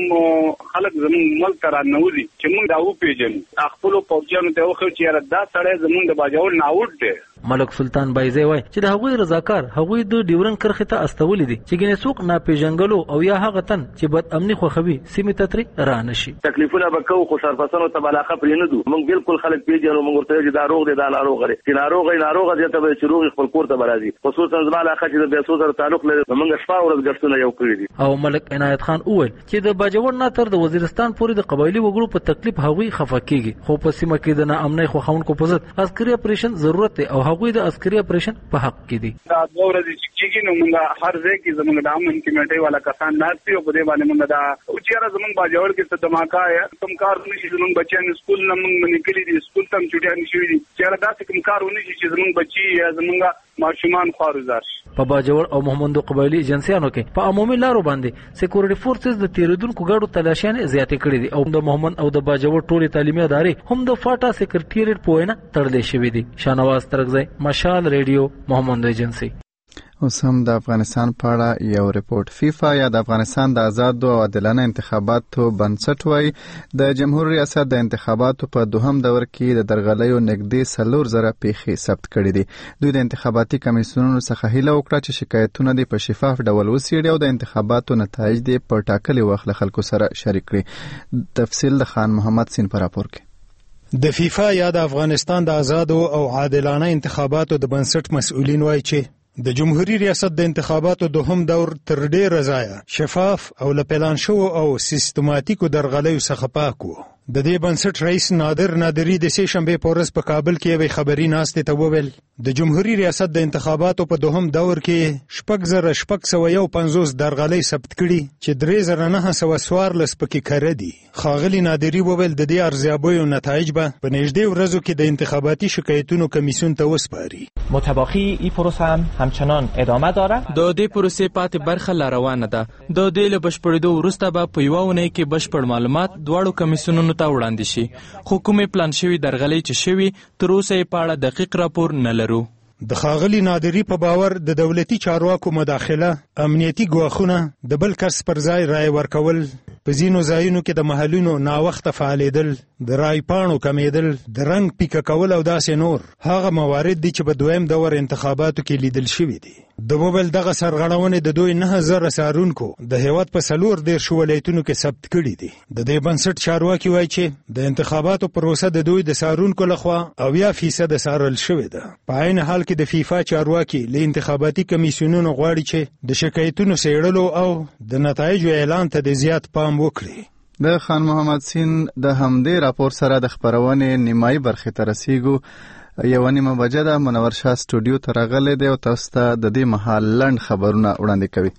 کم خلک زموږ ملک ته رانوځي چې موږ دا و پیژنو خپل پوجانو ته وخو چې دا سړی زموږ د باجوړ نه اوټ دی. ملک سلطان بایزي وای چې د هغوی رضاکار هغوی د ډیورنګ کرخې ته استولې دي چې ګنې څوک ناپېژنګلو او یا هغه تن چې بد امني خوښوي سیمې ته ترې رانشي. تکلیفونه به کوو خو سرپرستانو ته علاقه پرې نه دو موږ بالکل خلک پیژنو موږ ورته چې دا روغ دی دا ناروغ دی چې ناروغه دې ته به چې روغ خپل کور ته برازي خصوصا زما علاقه چې د بیسو سره تعلق لري موږ شپه ورځ ګشتونه یو کړی دي. او ملک عنایت خان وویل چې د باجوړ نه تر د وزیرستان پورې د قبایلی وګړو په تکلیف هغوی خفه کیږي خو په سیمه کې د ناامنۍ خوښونکو په ضد عسکري اپریشن ضرورت دی او هغوی د عسکري اپریشن په حق کې دي. دا دوه ورځې چې کېږي نو موږ هر ځای کې زموږ د امن کمیټې والا کسان ناستي او په دې باندې موږ دا او چیرې زموږ باجوړ کې څه دماکا یا کوم کار نشي زموږ بچیان سکول نه موږ نکلي دي سکول ته چټیان شي دي چیرې دا څه کوم کار ونشي چې زموږ بچي یا زموږ ماشومان خواروزار شي. په باجوړ او محمدو قبایلی ایجنسیانو کې په عمومي لارو باندې سکیورټي فورسز د تیریدونکو ګاډو تلاشیان زیاتې کړې دي او د محمد او د باجوړ ټولې تعلیمي ادارې هم د فاټا سکرټریټ په وینا تړلې شوې دي. شانواز ترکزی، مشال ریډیو، محمد ایجنسی. اوس هم د افغانستان په اړه یو ریپورت. فیفا یا د افغانستان د آزادو او عادلانه انتخاباتو بنسټ وایي د جمهور ریاست د انتخاباتو په دوهم دور کې د درغلیو نږدې 4,000 پیښې ثبت کړې دي. دوی د انتخاباتي کمیسیونونو څخه هیله وکړه چې شکایتونه دې په شفاف ډول وڅېړي او د انتخاباتو نتایج دې په ټاکلي وخت له خلکو سره شریک کړي. تفصیل د خان محمد سین په راپور کې. د فیفا یا د افغانستان د آزادو او عادلانه انتخاباتو د بنسټ مسؤلین وایي چې د جمهوریت ریاست د انتخاباتو دوهم دور تر ډیره ځایه شفاف او له پلان شو او سیستماتیکو درغلیو څخه پاک و. د دې بنسټ رئیس نادر نادری د سې شنبه په ورځ په کابل کې یوې خبري ناستې ته وویل د جمهوریت ریاست د انتخاباتو په دوهم دور کې 6,651 درغلۍ ثبت کړي چې 3,914 پکې کړه دي. ښاغلي نادری وویل د دې ارزیابیو نتایج به په نږدې ورځو کې د انتخاباتي شکایتونو کمیسیون ته وسپاري. متباقی این پروسه هم همچنان ادامه داره. د دې پروسې پاتې برخه لا روانه ده. د دې له بشپړېدو وروسته به په یوه اونۍ کې بشپړ معلومات دواړو کمیسیونونو ته وړاندې شي. خو کومې پلان شوي درغلۍ چې شوي تر اوسه یې په اړه دقیق راپور نه لرو. د ښاغلي نادری په باور د دولتي چارواکو مداخله، امنیتي ګواښونه، د بل کس پر ځای رای ورکول، په ځینو ځایونو کې د محلونو ناوخته فعالېدل، د رای پاڼو کمیدل، د رنګ پیکه کول او داسې نور هغه موارد دي چې په دویم دور انتخاباتو کې لیدل شوي دي. د وویل دغه سرغړونې د دوی 9,000 څارونکو د هیواد په 14 ولایتونو کې ثبت کړي دي. د دې بنسټ چارواکي وایي چې د انتخاباتو پروسه د دوی د څارونکو لخوا 80% څارل شوې ده. په عین حال کې د فیفا چارواکي له انتخاباتي کمیسیونونو غواړي چې د شکایتونو څېړلو او د نتایجو اعلان ته د زیات پام وکړي. د خان محمد سین د همدې راپور سره د خبرونې نیمایي برخې ته رسیږو. یو نیمه بجه ده. منور شاه سټوډیو ته راغلی دی او تاسو ته د دې مهال لنډ خبرونه وړاندې کوي.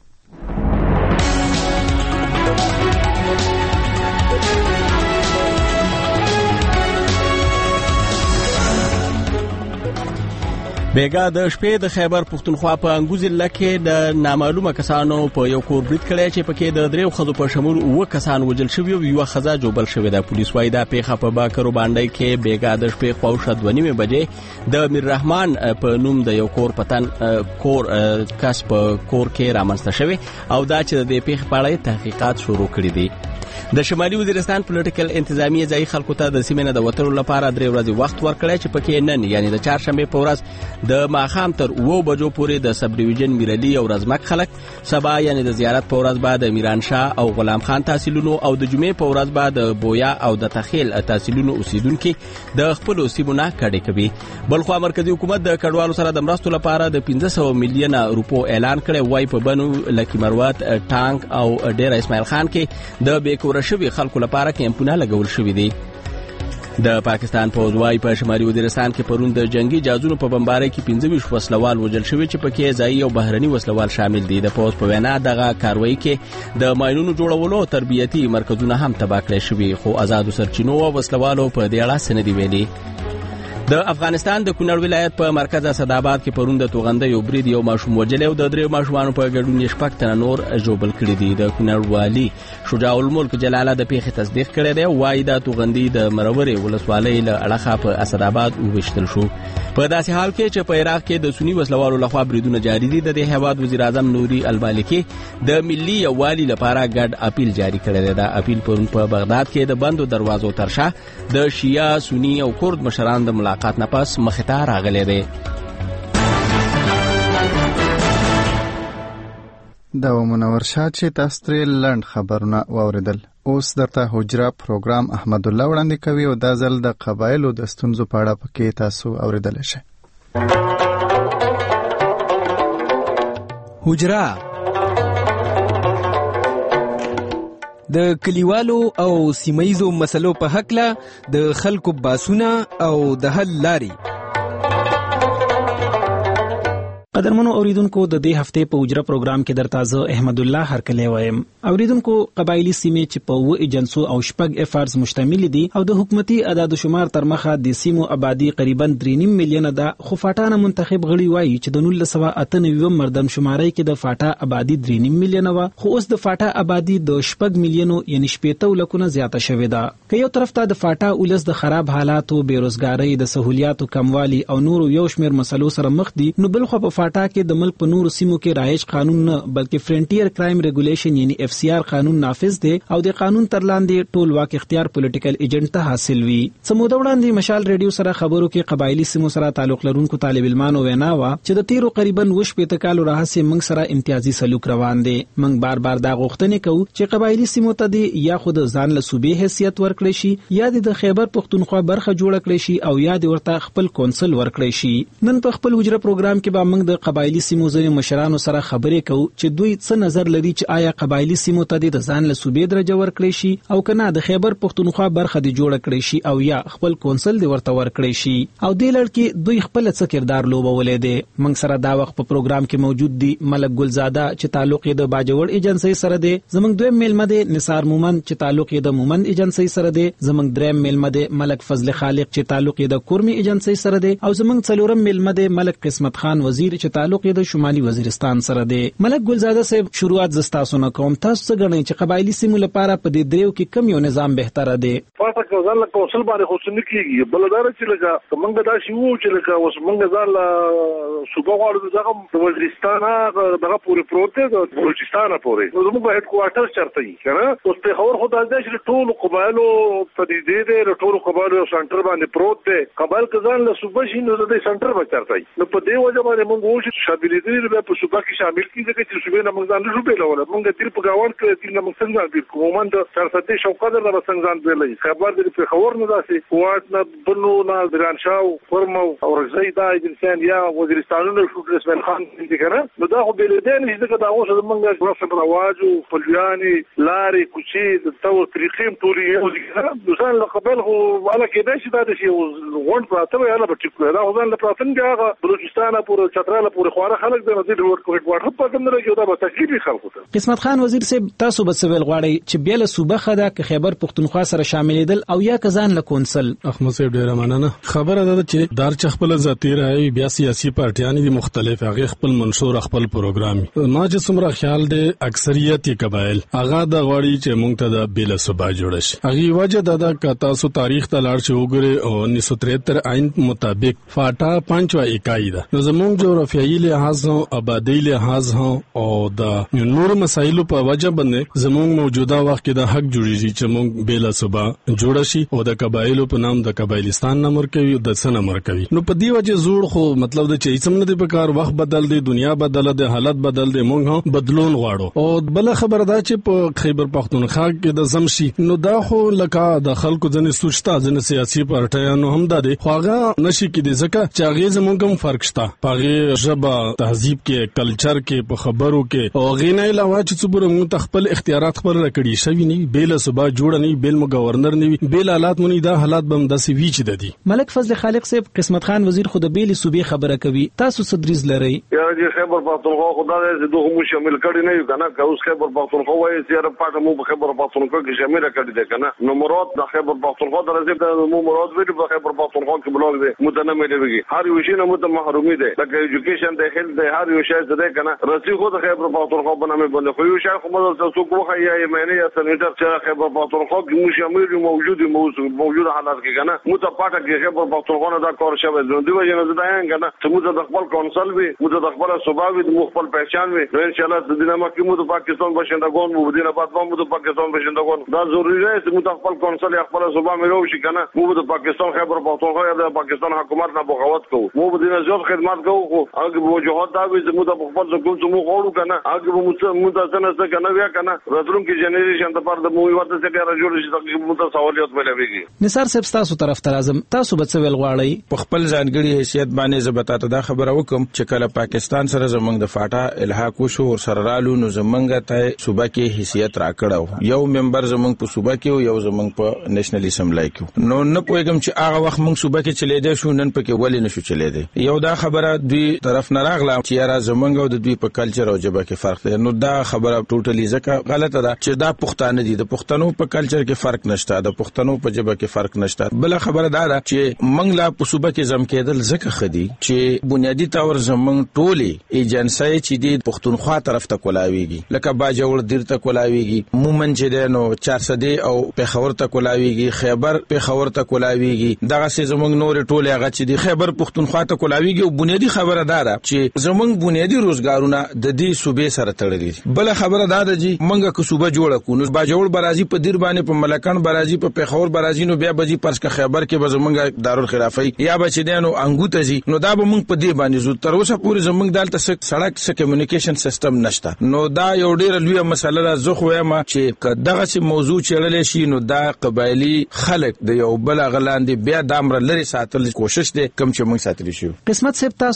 بیګا د شپې د خیبر پښتونخوا په انګوز ضلع کې د نامعلومه کسانو په یو کور برید کړی چې پکې د دریو ښځو په شمول 9 کسان وژل شوي او یوه ښځه جوبل شوې ده. پولیس وايي دا پیښه په باکرو باندې کې بیګا د شپې خواوشا 2:30 بجې د میر رحمان په نوم د یو کور پتن کور کس په کور کې رامنځته شوی او دا چې د پیښې په اړه تحقیقات شروع کړي دي. د شمالي وزیرستان پولیټیکل انتظامیه ځای خلکو ته د سیمې نه د وتلو لپاره 3 ورځې وخت ورکړی چې پکې نن یعنی د چهارشنبه په ورځ د ماښام تر 9 بجو پورې د سب ډیویژن میرلی او رزمک خلک، سبا یعنی د زیارت په ورځ بعد میران شاه او غلام خان تحصیلونو او د جمعې په ورځ بعد بویا او د تخیل تحصیلونو اوسیدونکو د خپل سیمونه کډې کوي. بلخو مرکزی حکومت د کډوالو سره د مرستو لپاره د 500 میلیون روپو اعلان کړی وای په بنو لکی مروت ټانک او ډیر اسماعیل خان کې د بیکور شوی خلکو لپاره کیمپونه لګول شوی دي. د پاکستان پوځ وايي په شمالي وزیرستان کې پرون د جنگي جهازونو په بمبارۍ کې 25 وسلوال وژل شوي چې پکې ځایي او بهرني وسلوال شامل دي. د پوځ په وینا دغه کاروایی کې د ماینونو جوړولو او تربیتي مرکزونه هم تباه کړي شوي، خو آزادو سرچینو او وسلوالو په دې اړه څه نه دي ویلي. د افغانستان د کونړ ولایت په مرکز اسداباد کې پرون د توغنده یو برید یو ماشوم وژل او د 3 ماشومانو په ګډون یې 6 تنه نور جوبل کړي دي. د کونړ والی شجاع الملک جلاله د پیښې تصدیق کړی دی. وايي د توغندي د مرورې ولسوالۍ له اړخه په اسداباد وویشتل شو. په داسې حال کې چې په عراق کې د سنی وسلوالو لخوا بریدونه جاری دي. د هیواد وزیر اعظم نوري المالکی د ملي یووالي لپاره ګډ اپیل جاری کړی دی. دا اپیل پرون په بغداد کې د بندو دروازو ترشا د شیعه سنی او کورد مشران د ملاقات نه پس مخته راغلی دی. دا منور شاه چې تاسو ترې لنډ خبرونه واوریدل. اوس درته حجره پروګرام احمد الله وړاندې کوي او دا ځل د قبایلو د ستونزو په اړه پکې تاسو اوریدل شئ. حجره د کلیوالو او سیمایزو مسلو په حق له د خلکو باسونه او د حل لاري. قدرمنو اوریدونکو د دې هفته په اجرا پروګرام کې درته زه احمد الله هرکلی وایم. اوریدونکو قبایلی سیمې چې په 2 ایجنسو او 6 افارز مشتمل دي او د حکومتي اعداد و شمار تر مخه د سیمو آبادی تقریبا 3.5 میلیون ده، خو فاټانه منتخب غړي وایي چې د 1998 مردم شماري کې د فاټا آبادی 3.5 میلیون و، خو اوس د فاټا آبادی د 6 میلیونو یعنی 70 لکونه زیاته شوې ده. که یو طرف ته د فاټا ولس د خراب حالاتو، بیروزګاری، د سہولیاتو کموالی او نورو یو شمیر مسلو سره مخ دي، نو بل خو په فاټا کې د ملک په نورو سیمو کې رایج قانون نه بلکې فرنټیر کرایم ریګولیشن یعنی اف سی آر قانون نافذ دی او د قانون تر لاندې ټول واک اختیار پولیټیکل ایجنټ ته حاصل وي. سموده وړاندې مشال ریډیو سره خبرو کې قبایلی سیمو سره تعلق لرونکو طالب علمانو ویناوه چې د تیرو قریبا 20 کالو راهسې موږ سره امتیازي سلوک روان دي. موږ بار بار دا غوښتنې کوو چې قبایلی سیمو ته دی یا خود ځان له صوبې حیثیت ورکړي شي یا د خیبر پښتونخوا برخه جوړ کړي شي او یا د ورته خپل کونسل ورکړي شي. نن په خپل وجره پروګرام کې به موږ د قبایلی سیمو ځینې مشرانو سره خبرې کوو چې دوی څه نظر لري چې آیا قبایلی سیمو ته د ځان له صوبې درجه ورکړي شي او کنه د خیبر پښتونخوا برخه دی جوړ کړي شي او یا خپل کونسل دی ورته ورکړي شي او د لړ کې دوی خپل څه کردار لوبولې دي. موږ سره دا وخت په پروګرام کې موجود دي ملک ګلزاده چې تعلق یې د باجوړ ایجنسی سره دی، زمونږ دویم میلمه دی نثار مومن چې تعلق یې د مومند ایجنسی سره دی، زمونږ دریم میلمه دی ملک فضل خالق چې تعلق یې د کورمی ایجنسی سره دی او زمونږ څلورم میلمه دی ملک قسمت خان وزیر چې تعلق یې د شمالي وزیرستان سره دی. ملک ګلزاده صاحب شروعات زستاسو نه کوم، تاسو څه غواړئ چې قبایلی سیمو لپاره په دې دریو کې کوم یو نظام بهتره دی؟ فاته ځان له کونسل باندې خو څه کیږي بلدار چې لکه موږ دا شی وو چې لکه اوس موږ ځان له صوبه غواړو دغه د وزیرستان دغه پورې پروت دی د بلوچستان پورې نو موږ هډ کوارټر چرته یې کنه اوس په خبر خدای دې چې ټول قبایلو په دې دې ټول قبایلو سنټر باندې پروت دی قبایل کزان له صوبه شي نو د سنټر به چرته نو په دې وجه باندې موږ وو چې شاملېدل به په صوبه کې شامل کیږي چې صوبې نه موږ ځان نه جوړ لول موږ تیر په گاوند کې تیر نه موږ څنګه د کومند سرسدي شوقدر نه څنګه ځان ویلې خبر دې په خبر نه داسي قوات نه بنو نه درانشاو فرمو او رزي دا انسان یا وزیرستانونو شو اسماعیل خان دې کنه نو دا خو بلدان چې دا اوس موږ رسم رواج او فلياني لاري کوچي د تو طریقې ټولې یو ځای نو ځان له قبل خو والا کې دا شي دا شي غونډ پراته وي هغه بچو دا ځان له پراتنګ هغه بلوچستان پورې چتراله پورې خواره خلک د دې ورکوټ په دمر کې دا به تکلیف خلکو ته. قسمت خان وزیر صاحب تاسو به سوال غواړئ چې بیل صوبه خدا که خیبر پښتونخوا سره شاملېدل او یا کزان له کونسل؟ احمد صاحب ډیره مننه. خبره ده چې دار چ خپل ذاتی راي بیا سیاسي پارټیان دي مختلف هغه خپل منشور خپل پروګرام ما چې څومره خیال دی اکثریت قبایل هغه د غواړي چې موږ ته د بیل صوبه جوړ شي. هغه وجه دا که تاسو تاریخ ته لاړ شئ وګورئ او 1973 آئین مطابق فاټا 5 اکائی ده نو زموږ جغرافیایي لحاظ او آبادی لحاظ او د نور مسایلو په وجه باندې زموږ موجوده وخت کې د حق جوړیږي چې موږ بیل صوبه جوړ شي او د قبایلو په نام د قبایلستان نمبر کوي د سن نمبر کوي نو په دې وجه زوړ خو مطلب د چې سم نه دی په کار وخت بدل دی دنیا بدل دی حالت بدل دی موږ هم بدلون غواړو او بل خبره دا چې په خیبر پختونخوا کې د زمشي نو دا خو لکه د خلکو ځنې سوچتا ځنې سیاسي پارټیانو هم دا دي خو هغه نشي کې دي ځکه چې هغه زموږ هم فرق شته پاغه ژبه تهذیب کې کلچر کې په خبرو کې او غینه علاوه چې څوبره موږ خپل اختیارات خپل راکړي شوی نه بیل صوبه جوړ نه بیل مو گورنر نه بیل حالات مونږ دا حالات بم داسې وی چې ددي. ملک فضل خالق صاحب قسمت خان وزیر خود بیل صوبې خبره کوي تاسو صدریز لري یا دې خبر پښتونخوا خدای دې دوه مو شامل کړي نه یو کنه که اوس خبر پښتونخوا وایي چې پاټه مو خبر پښتونخوا کې شامل کړي ده کنه نو مراد د خبر پښتونخوا درځي مو مراد ویل په خبر پښتونخوا کې بلوګ دي متنمه دی هر یو شی نه مت محرومي ده لکه ایجوکیشن د هیل د هر یو شی ده کنه رسي خو د خبر پښتونخوا بنامه باندې خو یو شی خو مزه تاسو کوه یا یمنی یا سنټر چې خبر پښتونخوا کې مو شامل موجود حالات کې کنه مو ته پاټه کې خبر پښتونخوا نه دا کار شوی نو دی وجه نه ده کنه چې مو د خپل کونسل وي مو د خپل صوبه وي د خپل پہچان وي ان شاء الله د دینه کې مو د پاکستان باشندگان مو دینه بعد مو د پاکستان باشندگان دا ضروري دی چې مو د خپل کونسل یا خپل صوبه ملو شي کنه مو د پاکستان خبر پښتونخوا یا د پاکستان حکومت نه بغاوت کوو مو د دینه زیات خدمات کوو خو هغه وجوهات دا وي چې مو د خپل حکومت مو غوړو کنه هغه مو د څنګه کنه بیا کنه راتلونکي جنریشن ته پر د مو ورته څه را جوړ شي د مو ته سہولیت ملويږي. نثار صاحب تاسو طرف ته راځم تاسو به څه ویل غواړئ؟ په خپل ځانګړي حیثیت باندې زبطاته دا خبره وکم چې کله پاکستان سره زمونږ د فاټا الحاق وشو ور سره رالو نو زمونږ ته صوبه کې حیثیت راکړو یو ممبر زمونږ په صوبه کې یو زمونږ په نېشنل اسمبلی کې نو نه پوهیږم چې هغه وخت موږ صوبه کې چلے دی شو نن پکې ولې نشو چلے دی یو دا خبره دوی طرف نه راغله چې را زمونږ او د دوی په کلچر او ژبه کې فرق دی نو دا خبره ټوټلی ځکه غلطه ده چې دا پښتانه دي د پښتنو په کلچر کې فرق نشته د پښتنو په ژبه کې فرق نشته بل خبره دا ده چې موږ لا په صوبه کې زم کېدل ځکه خدي چې بنیادی تور زمونږ ټولي ایجنسی چې د پښتونخوا طرف ته کولاویږي لکه باجوړ دیر ته کولاویږي مومن چې ده نو 400 او پیښور ته کولاویږي خیبر پیښور ته کولاویږي دغه سه زمونږ نور ټولي هغه چې د خیبر پښتونخوا ته کولاویږي او بنیادی خبره ده چې زمونږ بنیادی روزګارونه د دې صوبې سره تړلي بل خبره ده چې موږ که صوبه جوړه کو نو باجوړ برازي په دیر باندې په ملکان برازي په پیښور برازي نو بیا بجی پرس کا خیبر کې به زمونږ دارالخلافي یا بچ دینو انګوت زی نو دا به موږ په دې باندې زو تر اوسه پورې زمونږ دالته سړک سره کمیونیکیشن سیستم نشته نو دا یو ډیر لوی مسله ده زه خو یم چې دغه څه موضوع چړلې شي نو دا قبایلی خلک د یو بل غلاندې بیا د امر لري ساتل کوشش دي کم چې موږ ساتلی شو. قسمت صاحب تاسو او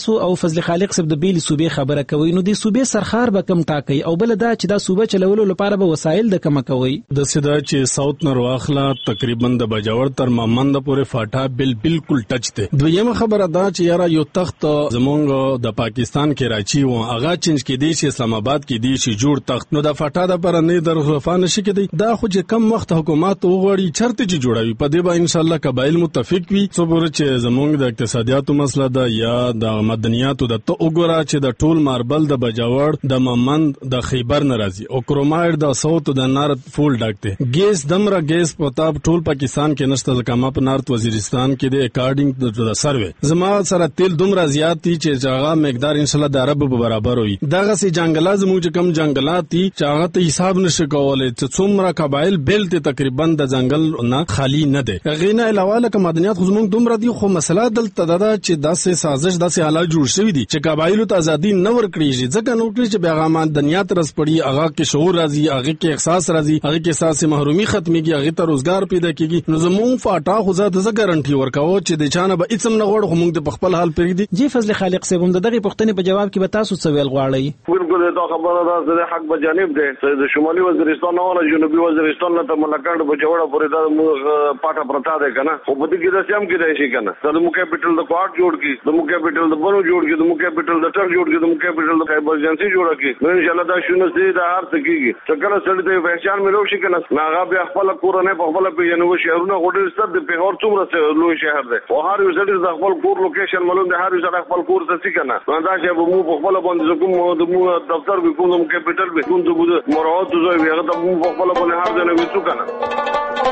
فضل خالق صاحب د بیل صوبې خبره کوي نو د صوبې سرخار به کم ټاکي او بل دا چې دا صوبې چلولو لپاره به وسایل د کم کوي د سیدا چې ساوث نرواخلا تقریبا د بجاور تر مامند پورې فاټا بالکل ټچ ته دویمه خبره دا چې یاره یو تخت زمونږ د پاکستان کې راچی و هغه چینج کې دی چې اسلام آباد کې دی چې جوړ تخت نو د فاټا د پر نه در خلفان شي کې دا خو چې کم وخت حکومت وغوړي چرته چې جوړوي په دې به ان شاء الله قبایل متفق وي څوبره چې زمونږ د اقتصادیاتو مسله ده یا د مدنیاتو د تو وګوره چې د ټول ماربل د بجاور د مامند د خیبر ناراضي او کرومایډ د ساوث د نارت فول ډاکته ګیس دمره ګیس پتاب ټول پاکستان کې نشته کما په نارت وزیرستان کې د اکارډینګ ټو د سروې زما سره تیل دومره زیات دي چې هغه مقدار ان شاء الله د عرب برابر وي دغه سي جنگلات زموږ کم جنگلات دي چې هغه ته حساب نشي کولای چې څومره قبایل بیل ته تقریبا د جنگل نه خالی نه دي غینه علاوه لکه مدنیات خو زموږ دومره دي خو مسله دلته دا چې داسې سازش داسې حالات جوړ شوی دي چې قبایل ته ازادي نه ورکړي ځکه نو چې بیغه مدنیات رس پړي هغه کې شعور راځي هغه کې احساس راځي هغه کې احساس محرومي ختميږي هغه ته روزګار پیدا کیږي نو زموږ فاټا خو زاد ز ګارانټي ورکاو چې د چانه به اڅم نه غوړ خو موږ د خپل حال پرېږدي جی فضل خالق صاحب هم دغه پښتنې په جواب کې به تاسو څه ویل غواړئ بالکل دا خبره ده چې حق به جانب ده د شمالي وزیرستان او جنوبي وزیرستان ته ملکانډ په جوړه پورې دا پاټه پرتا ده کنه او په دې کې د سیم کې دی شي کنه د مو کیپټل د کوارټ جوړ کی د مو کیپټل د بنو جوړ کی د مو کیپټل د ټر جوړ کی د مو کیپټل د ایمرجنسي جوړ کی نو ان شاء الله دا شنو سي دا هر څه کیږي چې کله سړی ته پہچان ملو شي کنه ناغه به خپل کورونه په خپل پیژنو شهرونه غوډل ستر د پیغور څومره لوی شهر دی او هر یو ځای د خپل کور لوکیشن معلوم دی هر یو ځای خپل کور څه کنه دا چې مو په خپل باندې کوم د مو دفتر به کوم کیپټل به کوم د مراحت زوی هغه د مو په خپل باندې هر ځای نه وڅو کنه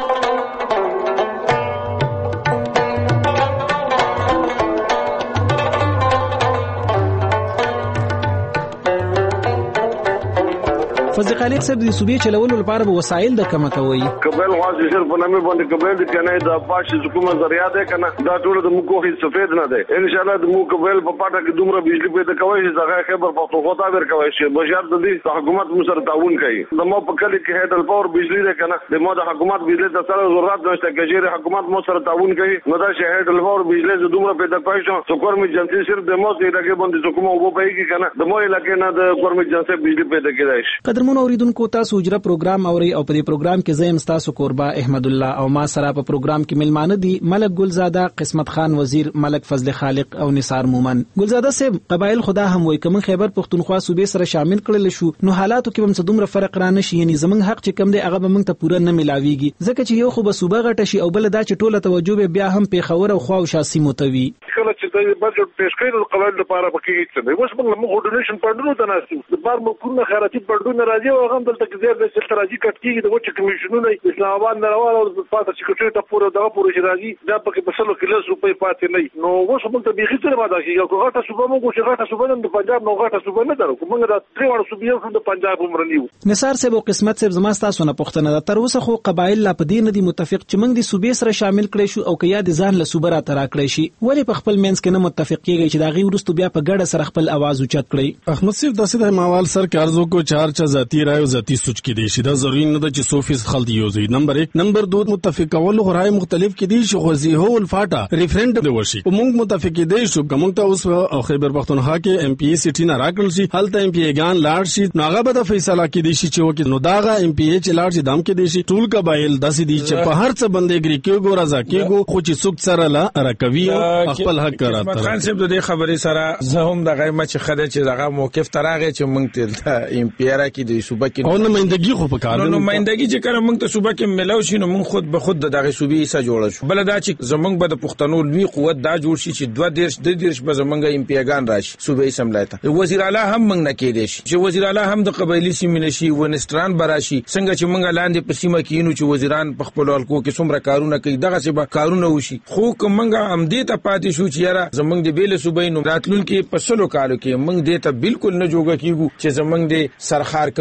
فضل خالق صاحب د صوبې چلولو لپاره به وسایل د کم کوي قبل غواړي چې په نامه باندې قبل د کنه د پاش حکومت ذریعہ ده کنه دا ټول د مکو هیڅ سفید نه ده ان شاء الله د مو قبل په پټه کې دومره بجلی پیدا کوي چې هغه خبر پښتونخوا ته ورکوي چې بشار د دې حکومت مو سره تعاون کوي د مو په کلی کې هډل پاور بجلی ده کنه د مو د حکومت بجلی ته سره ضرورت نشته چې حکومت مو سره تعاون کوي نو دا چې هډل پاور بجلی د دومره پیدا کوي چې کورمي جنسي صرف د مو ته لګي باندې حکومت وو پېږي کنه د مو علاقې نه د کورمي جنسي بجلی پیدا کیدای شي قدرمن اوریدونکو تاسو اجرا پروګرام اوري او په دې پروګرام کې زم تاسو قربا احمد الله او ما سره په پروګرام کې ملمانه دي ملک ګلزاده قسمت خان وزیر ملک فضل خالق او نثار مومن ګلزاده صاحب قبایل خدا هم وای کوم خیبر پښتونخوا صوبې سره شامل کړل شو نو حالاتو کې هم څه دومره فرق را نشي یعنی زمنګ حق چې کم دی هغه به موږ ته پوره نه ملاويږي ځکه چې یو خو به صوبه غټه شي او بل دا چې ټوله توجه بیا هم په خور او خوا او شاسي متوي کله چې د بجټ پیش کړي قواعد لپاره پکې هیڅ نه اوس موږ ډونیشن پاندرو ته ناسو د بار مکونه خیراتي پاندرو راځي او هم دلته کې زیات چې راځي کټ کېږي د وچ کمیشنونه اسلام آباد نه راوړل او پاتې سکرټری ته پوره دغه پوره چې راځي دا پکې په سلو کې لږ روپۍ پاتې نه نو اوس موږ ته بيخي څه ماده کېږي او غټه صوبه موږ چې غټه صوبه د پنجاب نو غټه صوبه نه درو موږ د تریوړ صوبې د پنجاب عمرنیو نثار صاحب او قسمت صاحب زما تاسو نه پښتنه ده تر اوسه خو قبایل لا پدې نه دي متفق چې موږ د صوبې سره شامل کړي شو او کیا د ځان له صوبه را ترا کړی شي ولی په خپل منځ کې نه متفق کېږي چې دا غي ورستو بیا په ګډه سره خپل आवाज اوچت کړي احمد صاحب داسې د ماوال سر کارزو کو چار چا ذاتی رائے او ذاتی سوچ کې دي شي دا ضروري نه ده چې 100% خلک یوزي نمبر 1 نمبر 2 متفق کول غوړای مختلف کې دي چې خوځي هو الفاټا ریفرندم دی ورشي موږ متفق دي شو کوم ته اوس او خیبر پختونخوا کې ام پی ای سټی نه راکړل شي هلته ام پی ای ګان لاړ شي ناغه به د فیصله کې دي چې وکړي نو داغه ام پی ای چې لاړ شي دام کې دي شي ټول قبایل داسې دي چې په هر څه باندې ګری کېږي رضا کېږي خو چې څوک سره لا راکوي خپل حق راته خان صاحب د خبرې سره زه هم د غیمه چې خده چې دغه موقف تراغه چې موږ ته ام پی ای کې د صوبه کې او نمائندګي خو په کار نو نمائندګي چې کله موږ ته صوبه کې ملو شي نو موږ خود به خود دغه صوبې سره جوړ شو بل دا چې زمونږ به د پښتنو لوی قوت دا جوړ شي چې 2 درش به زمونږ ام پی ای ګان راشي صوبې سملایته وزیر اعلی هم موږ نه کېدې شي چې وزیر اعلی هم د قبایلی سیمې نشي ونستران براشي څنګه چې موږ لاندې په سیمه کې نو چې وزیران په خپل حلقو کې څومره کارونه کوي دغه څه به کارونه وشي خو کومنګ هم دې ته پاتې شو چې یاره زمونږ د بیل صوبې نو راتلونکو په سلو کالو کې موږ دې ته بالکل نه جوړه کیږو چې زمونږ د سرخار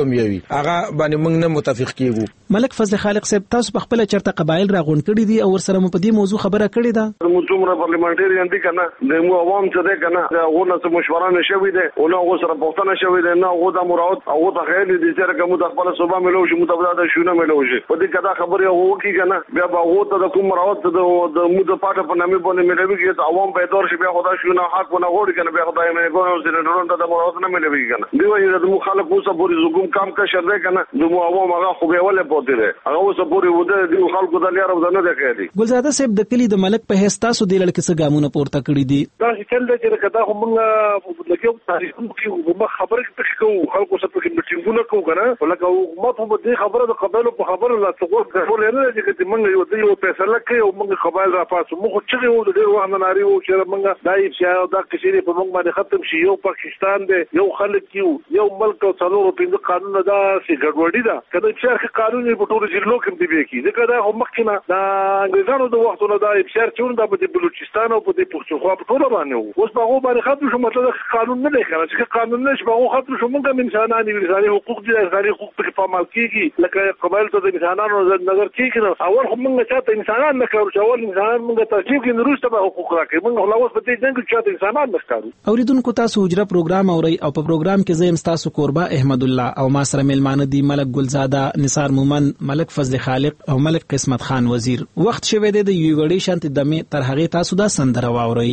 کوم یوي هغه باندې موږ نه متفق کیږو. ملک فضل خالق صاحب تاسو په خپل چرته قبایل راغونډ کړي دي او ورسره مو په دې موضوع خبره کړې ده؟ موږ څومره پارلیمنټریان دي کنه د مو عوام څه ده کنه هغه نه مشوره نشوي ده او نه هغه سره پوښتنه شوی ده نه هغه د مراد او ته خیر دي چې کوم د خپل صوبه ملو شي متبادل شونه ملو شي په دې کدا خبره هو کی کنه بیا به هغه ته کوم مراد د مو د پاټه په نامه باندې ملوي چې عوام به دور شي بیا خدای شونه حق ونه غوړي کنه بیا خدای مې کوو چې نورون ته د مراد نه ملوي کنه دی وایي د مخالف اوسه پوری زګوم کام کا شر ده کنه د مو عوام هغه خو به ولې پوتې ده هغه اوسه پوری وده د خلکو د لیارو نه ده کوي. ګلزاده صاحب د کلی د ملک په هستا سو د لړ کې څه ګامونه پورته کړی دي؟ دا چې چل چې کدا هم موږ لکه تاریخونو کې موږ خبره کوو خلکو سره کې میټینګونه کوو کنه ولکه ما په دې خبره د قبایلو په خبره لا څه ټول نه دي چې موږ یو فیصله کوي او موږ قبایل را پاسو موږ چې یو د ډیر وخت ناری وو چې موږ دای چې دا کشيري په موږ باندې ختم شي یو پاکستان دی یو خلک یو ملک او څلورو پنځه قانون دا چې ګډوډي ده کله چې قانون په ټول ضلعو کې دی به کې ځکه دا هم مخکنه دا انګریزانو د وختونو دا افشار چون دا په بلوچستان او په پښتونخوا په ټول باندې اوس په هغه باندې ختم شو مطلب قانون نه دی کنه چې قانون نشي په هغه ختم شو موږ انسانانو انساني حقوق دي انساني حقوق په پامال کېږي لکه قبایل ته د انسانانو نظر کېږي اول هم موږ چاته انسانان نه کارو چې اول انسانان موږ ترتیب کې نورسته به حقوق راکړي موږ هلا اوس په دې ځنګ چې چاته انسانان نه کارو. اوریدونکو تاسو اجرا پروګرام اوري او په پروګرام کې زم تاسو قربا احمد الله او ما سره ملمانه دي ملک ګلزاده نثار مومن ملک فضل خالق او ملک قسمت خان وزیر. وخت شوه د یو وړي شانت دمه تر هغه تاسو دا سندره واوري.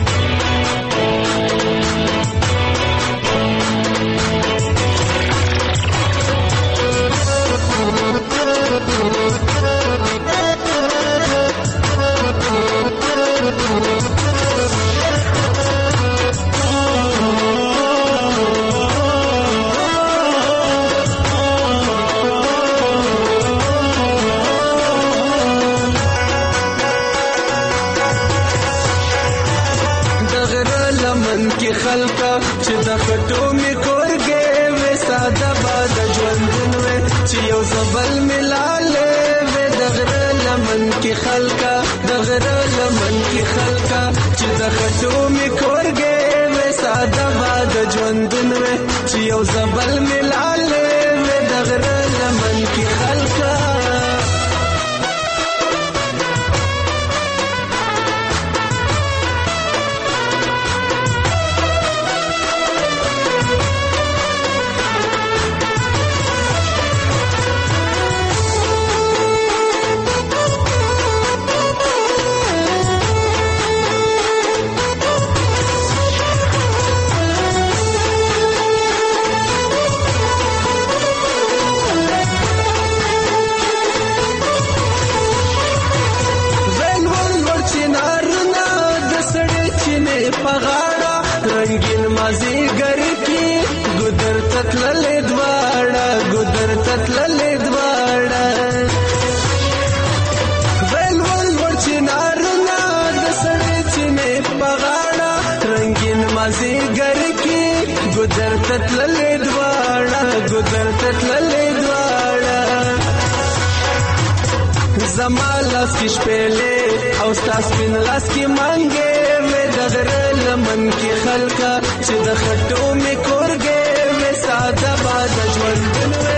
زمالاس کی شپېلې او ستاس پین لاس کی مانګې مې دغره لمن کی خلکا چې د خټو مې کورګې مې ساده باد ژوند وې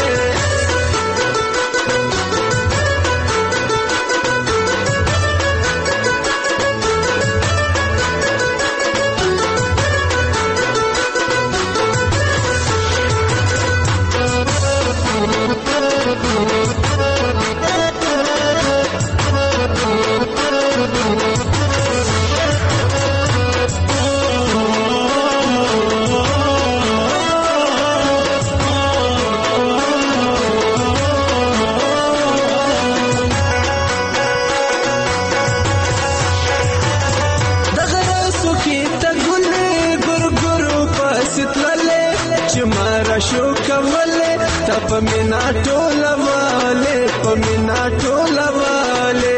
پمینا ټوله والے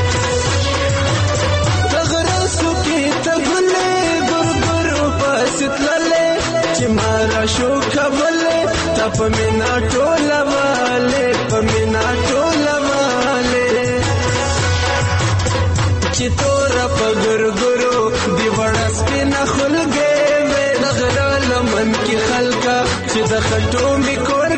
تغرسو کی تغلې ګورګورو پسټللې چې مارا شو کولې تپمینا ټوله والے چې تور په ګورګورو دی وړس پنا خلګې وې دغره لمن کې خلکا چې د خټو می کول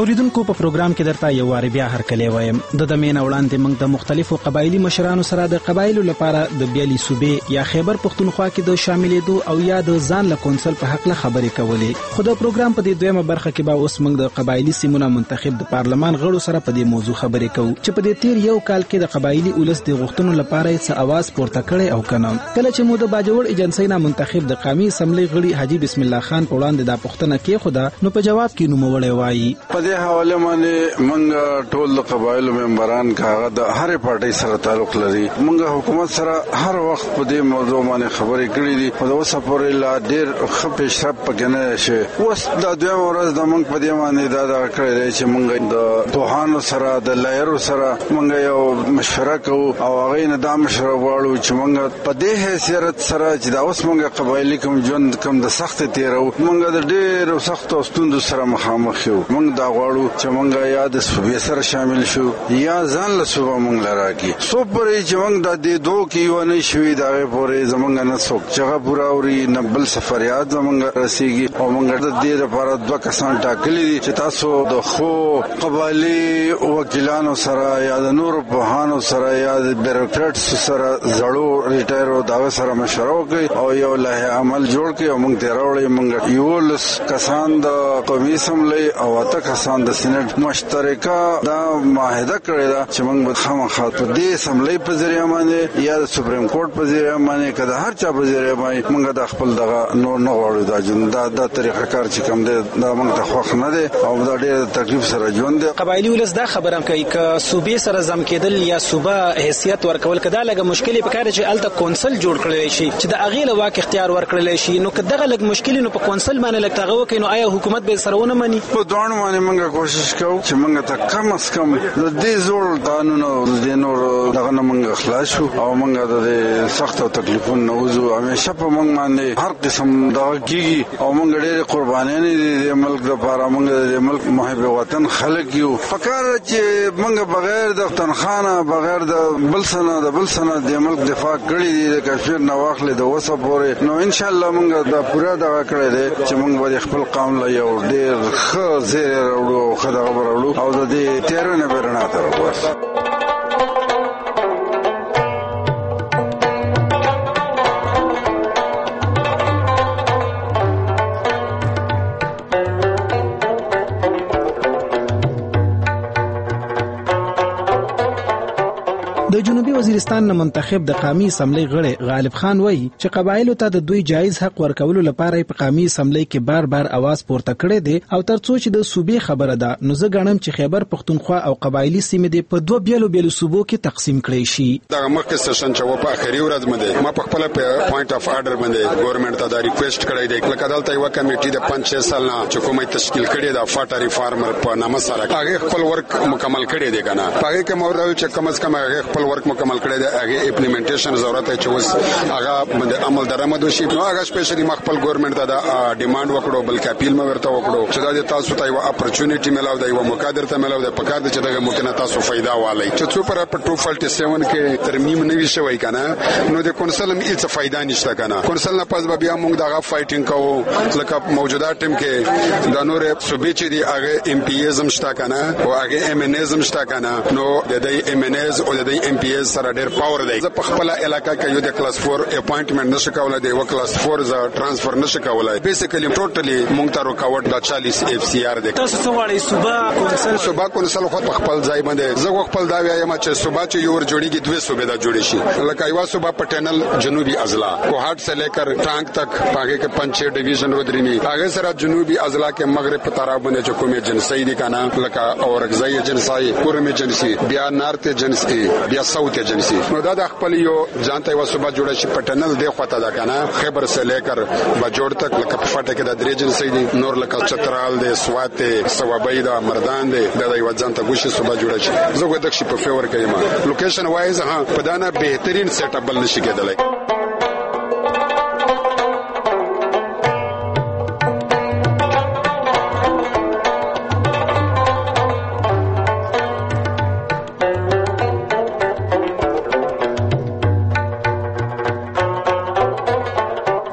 اوریدونکو په پروګرام کې درته یو واری بیا هرکلی وایم. د دمین وړاندې موږ د مختلفو قبایلی مشرانو سره د قبایلو لپاره د بیالي صوبې یا خیبر پښتونخوا کې د شاملېدو او یا د ځان له کونسل په حق له خبرې کولې. خو د پروګرام په دې دویمه برخه کې به اوس موږ د قبایلی سیمونو منتخب د پارلمان غړو سره په دې موضوع خبرې کوو چې په دې تیر یو کال کې د قبایلی اولس د غوښتنو لپاره څه आवाज پورته کړي او کنه. کله چې مو د باجوړ ایجنسی نه منتخب د قومي اسمبلی غړي حاجی بسم الله خان په وړاندې دا پوښتنه کې خدا نو په جواب کې نوموړی وایي په دې حواله باندې موږ ټول د قبایلو ممبران کاغه د هر پارټي سره تعلق لري. موږ حکومت سره هر وخت په دې موضوع باندې خبرې کړې دي. په اوسه پورې لا ډېر ښه پیشرفت پکې نه شي. اوس د دویم ورځ د موږ په دې باندې دا کړی دی چې موږ د توهانو سره د لایرو سره موږ یو مشوره کوو او هغه نه دا مشوره غواړو چې موږ په دې حیثیت سره چې دا اوس موږ قبایلی کوم ژوند کوم د سخت تیرو موږ د ډېر سخت ستوندو سره مخامخ یو. موږ دا غواړو چې موږ یا د صوبې سره شامل شو یا ځان له صوبه موږ لراکي سو پرې چې موږ د دې دوه کې یو نه شوي دا پورې زمونږ نه څوک چې پورا اوري نه بل سفر یاد زمونږ رسیږي او موږ د دې لپاره دوه کسان ټاکلي دي چې تاسو د خو قبایلی وکیلانو سره یا د نورو پوهانو سره یا د بیروکراټس سره زړو ریټایرو دا سره مشوره وکړي او یو لایحه عمل جوړ کړي او موږ ته راوړي. موږ یو لس کسان د قومي اسمبلی او اته کسان د سېنات مشترکه دا معاهده کړې ده چې موږ به خامخا په دې اسمبلی په ذریعہ باندې یا د سپریم کورټ په ذریعہ باندې کله هر چا په ذریعہ باندې موږ د خپل دغه نور نه غواړو دا جن دا طریقه کار چې کوم دی دا موږ ته خوښ نه دی او دا ډېر تکلیف سره ژوند دی. قبایلی ولس دا خبره کوي ک صوبې سره زم کېدل یا صوبه حیثیت ورکول کدا لګه مشکل په کار چې الته کونسل جوړ کړل شي چې د اغیله واک اختیار ورکړل شي نو کداغه لګ مشکل نو په کونسل باندې لګ تاغه وکینو آیا حکومت به سرونه مني؟ په دوه باندې موږ کوشش کوو چې موږ ته کم از کم د دې زوړ قانون او د نور دغه موږ اخلاص شو او موږ د سخت او تکلیفونو نوزو همیشه په موږ باندې هر قسم دا کیږي او موږ ډېر قربانیان دي د ملک لپاره. موږ د ملک محب وطن خلک یو فکر چې موږ بغیر د تنخانه بغیر د بل سنه د ملک دفاع کړی دي د کشمیر نو واخلې د وسه پورې نو ان شاء الله موږ دا پورا دا کړی دی چې موږ به خپل قوم له یو ډېر ښه زیر راوړو خدای خبرو او د دې تیرونه برنا تر وروسته. د جنوبي وزیرستان نه منتخب د قومي اسمبلی غړي غالب خان وایي چې قبایلو ته د دوی جایز حق ورکولو لپاره په قومي اسمبلی کې بار بار आवाज پورته کړي دي او ترڅو چې د صوبې خبره ده نو زه غواړم چې خیبر پښتونخوا او قبایلی سیمې د په دوه بیلو صوبو کې تقسیم کړي شي. دا مخکې سشن چې په اخري ورځ باندې ما په خپل پوینټ اف آرډر باندې ګورنمنت ته دا ریکوېست کړی دی لکه دلته یو کمیټي د 5-6 سال نه چې کومه تشکیل کړي دا فاټا ریفارمر په نامه سره هغه خپل ورک مکمل کړي دی کنه هغه کوم ورته چې کم از کم هغه خپل ورک مکمل کړي دی هغه امپلیمنټیشن ضرورت ہے چې اوس هغه باندې عمل درآمد وشي. نو هغه سپیشلی خپل ګورنمنت ته دا ډیماند وکړو بلکې اپیل مې ورته وکړو چې دا تاسو ته یو اپورچونټی ملاو دی یو مقادر ته ملاو دی په کار چې دغه ممکنه تاسو فائدہ والي چې څو پر 247 کې ترمیم نوي شوی کنه نو د کونسل هم هیڅ فائدہ نشته کنه. کونسل نه پس بیا موږ دغه فایټینګ کوو لکه موجوده ټیم کې د نور صوبې چې دی هغه ام پی ایز هم شته کنه او هغه ام ان ایز هم شته کنه نو د دې ام ان ایز او د دې ام پی ایز سره ډېر پاور دی. زه په خپل علاقې کې یو د کلاس 4 اپاینټمنټ نشه کولای دی او کلاس 4 ز ټرانسفر نشه کولای بیسیکلی ټوټلی موږ ته رکاوټ د 40 اف سی آر دی. تاسو څنګه غواړئ صوبه کونسل خو په خپل ځای باندې زه خپل دا وایم چې صوبه چې یو ور جوړیږي دوه صوبې دا جوړې شي لکه یو صوبه پټنل جنوبي اضلاع کوهاټ سے لے کر ټانک تک پاګه کې 5-6 ډیویژن ودرېنی هغه سره جنوبي اضلاع کې مغرب په طرف باندې چې کومه جنسي دي کنه لکه اورګزای جنسي پورمه جنسي بیا نارته جنسي بیا ساوث جنسي نو دا د خپل یو ځانته یو صوبه جوړه شي پټنل دی خواته دا کنه خیبر سے لے کر بجوړ تک لکه په فاټه کې د درې جنسي دي نور لکه چترال دی سواته سوابای دا مردان دی دا یو ځانته ګوشه صوبه جوړه شي زه غوډک شي په فیور کې ما لوکیشن وایز ها په دانا بهترین سیټ اپ بل نشي کېدلای.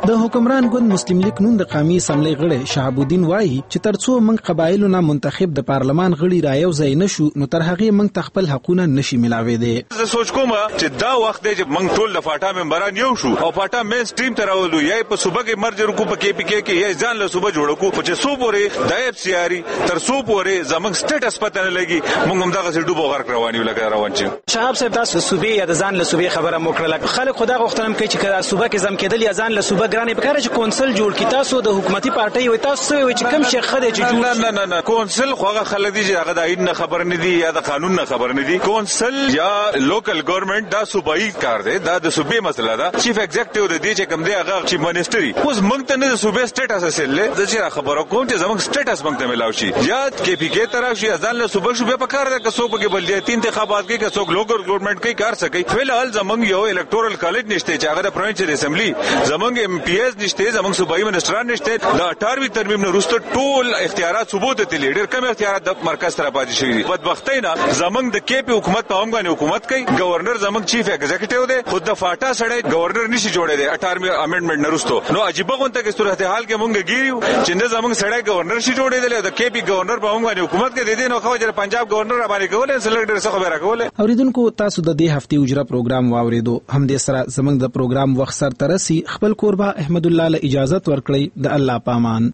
د حکمران ګوند مسلم لیگ نون د قومي اسمبلی غړی شهاب الدین وایي چې ترڅو موږ قبایلو نه منتخب د پارلمان غړي رايو ځای نشو نو تر هغه موږ تخپل حقونه نشي ملاوېدي. زه سوچ کوم چې دا وخت دی چې موږ ټول د فاټا ممبران یو شو او فاټا مین سټریم ته راولو یا په صوبه کې مرجر کو په کې پی کې یا ځان له صوبه جوړ کو چې سو پورې د اف سی آر تر سو پورې زمنګ سټیټس پته نه لګي موږ هم دغه ډوبو غرق رواني ولګا روان چې شهاب صاحب تاسو صوبې یا د ځان له صوبې خبره موکړه خلک خدا غوښتنم کوي چې کله صوبه کې زم کېدل یا ځان له صوبه ګرانې په کار چې کونسل جوړ کی تاسو د حکومتي پارټي وي تاسو وي چې کوم شیخ خدای چې جوړ نه کونسل خوغه خلک دي چې هغه د عین نه خبر نه دي یا د قانون نه خبر نه دي. کونسل یا لوکل ګورنمنت دا صوبایي کار دی دا د صوبې مسله ده. چیف ایگزیکټیو د دې چې کوم دی هغه چیف منسټري اوس موږ ته نه د صوبې سټیټس اصل له د چې خبرو کوم چې زموږ سټیټس موږ ته ملاوي شي یا کې پی کې طرف شي ځان له صوبې په کار ده که څوک کې بلدیاتي انتخابات کې که څوک لوکل ګورنمنت کې کار سکی فلحال زموږ یو الکټورل کالج نشته چې هغه د پروینشل اسمبلی زموږ ایم پی ایس نشته زموږ صوبایي منسټران نشته د 18 ترمیم نه وروسته ټول اختیارات ثبوت ته لیډر کم اختیارات د مرکز طرف پاتې شوی دي. بدبختی نه زمنګ د کې پی حکومت په همغه حکومت کوي گورنر زمنګ چیف ایگزیکټیو دی خود د فاټا سړی گورنر نشي جوړې دی 18 امندمنت نه وروسته نو عجیب غونته کې صورتحال کې مونږ ګیریو چې نه زمنګ سړی گورنر شي جوړې دی د کې پی گورنر په همغه حکومت کې دی نو خو چې پنجاب گورنر باندې کولای سلیکټر څه خبره کوله. اوریدونکو تاسو د دې هفتې اجرا پروګرام واوریدو هم دې سره زمنګ د پروګرام وخت سر ترسي خپل کوربه احمد الله له اجازه ورکړي د الله پامان.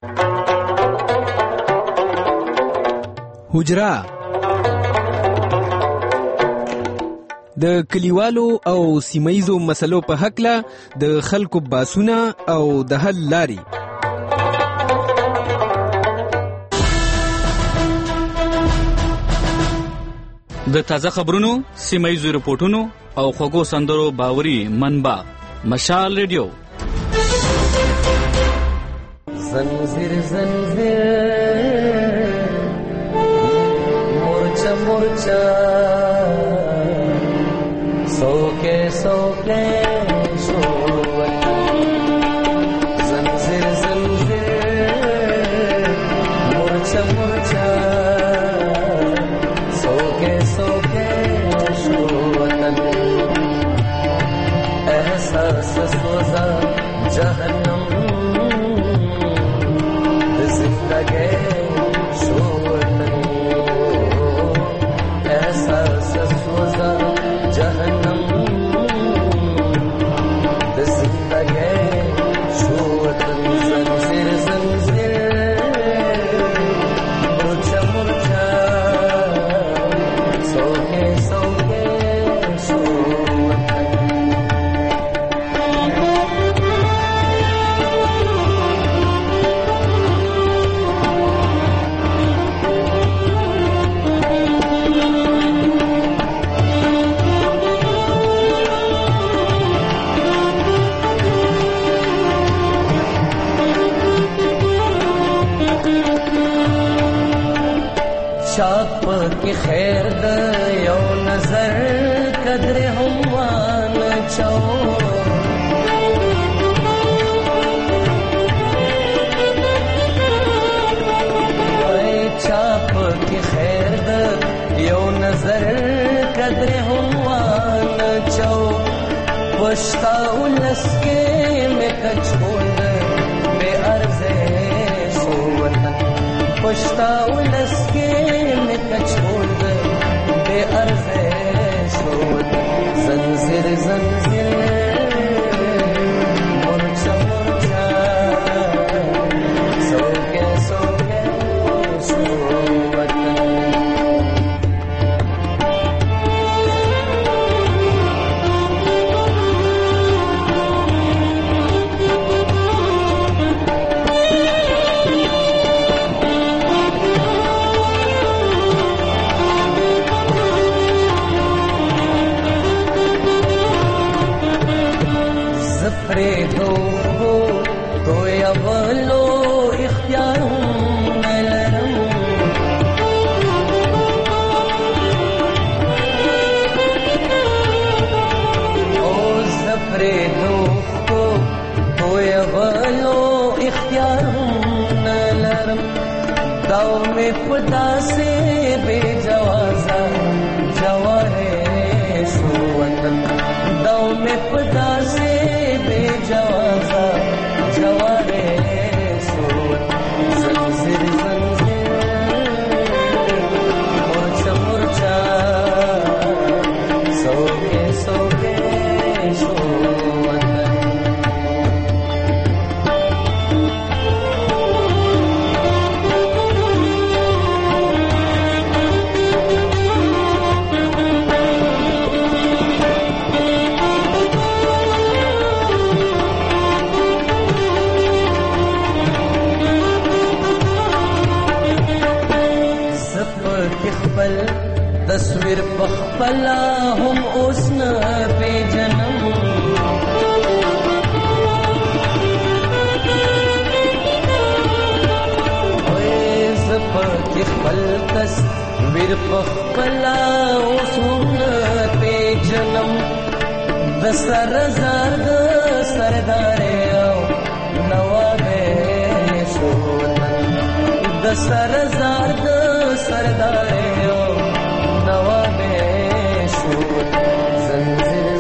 حجرا د کلیوالو او سیمایزو مسلو په حق له د خلکو باسونه او د حل لاري د تازه خبرونو سیمایزو رپورټونو او خوږو سندرو باوري منبع مشال ریډیو. زنجیر زنجیر مورچا مورچا سوکے سوکے شووتا زنجیر زنجیر مورچا مورچا سوکے سوکے شووتا احساس سوزا جہنم زندگی شووتا احساس سوزا جہنم زندگی شووتا زنجیر زنجیر مرچا مرچا سوکے سوکے شووتا چاپ کی خیر د یو نظر قدر هم چو چاپ کی خیر د یو نظر قدر هم چو پشتا ولس کے میں کچھول بے عرض سوتا پشتا ولس کے چھوڑ بے عرض سود زنجیر زنجیر مرچا مرچا سوکے سوکے شووتا پریدو تو یا ولو اختیار نلرم او زپریدو تو یا ولو اختیار نلرم داو میں خدا سے بے جوازا جوارے شووتا داو میں خدا سے بے جوازا تصویر پخپلا هم اوس نه پیژنم پتی خپل تصویر پخپلا اوس هم نه پیژنم د سر زار د سردار او نواب شو د سر زار د سردار او نواب شو زنجیر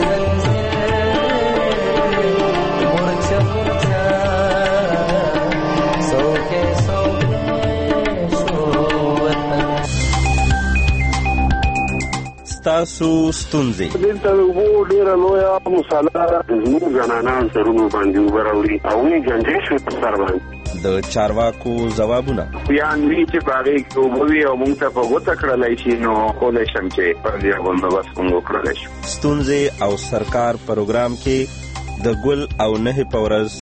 زنجیر مورچا مورچا سوکے ستاسو ستونزې دلته وو ډیره لویه مساله زموږ زنانان سرونو باندې وبراوړي او نه جنجې شو په سر باندې د چارواکو ځوابونه بیان وی چې باغې کې وبوي او موږ ته په وته کړلای شي نو کولای شم چې پر دې باندې بس کوم وکړلای شي ستونزې او سرکار پروګرام کې د ګل او نه په ورځ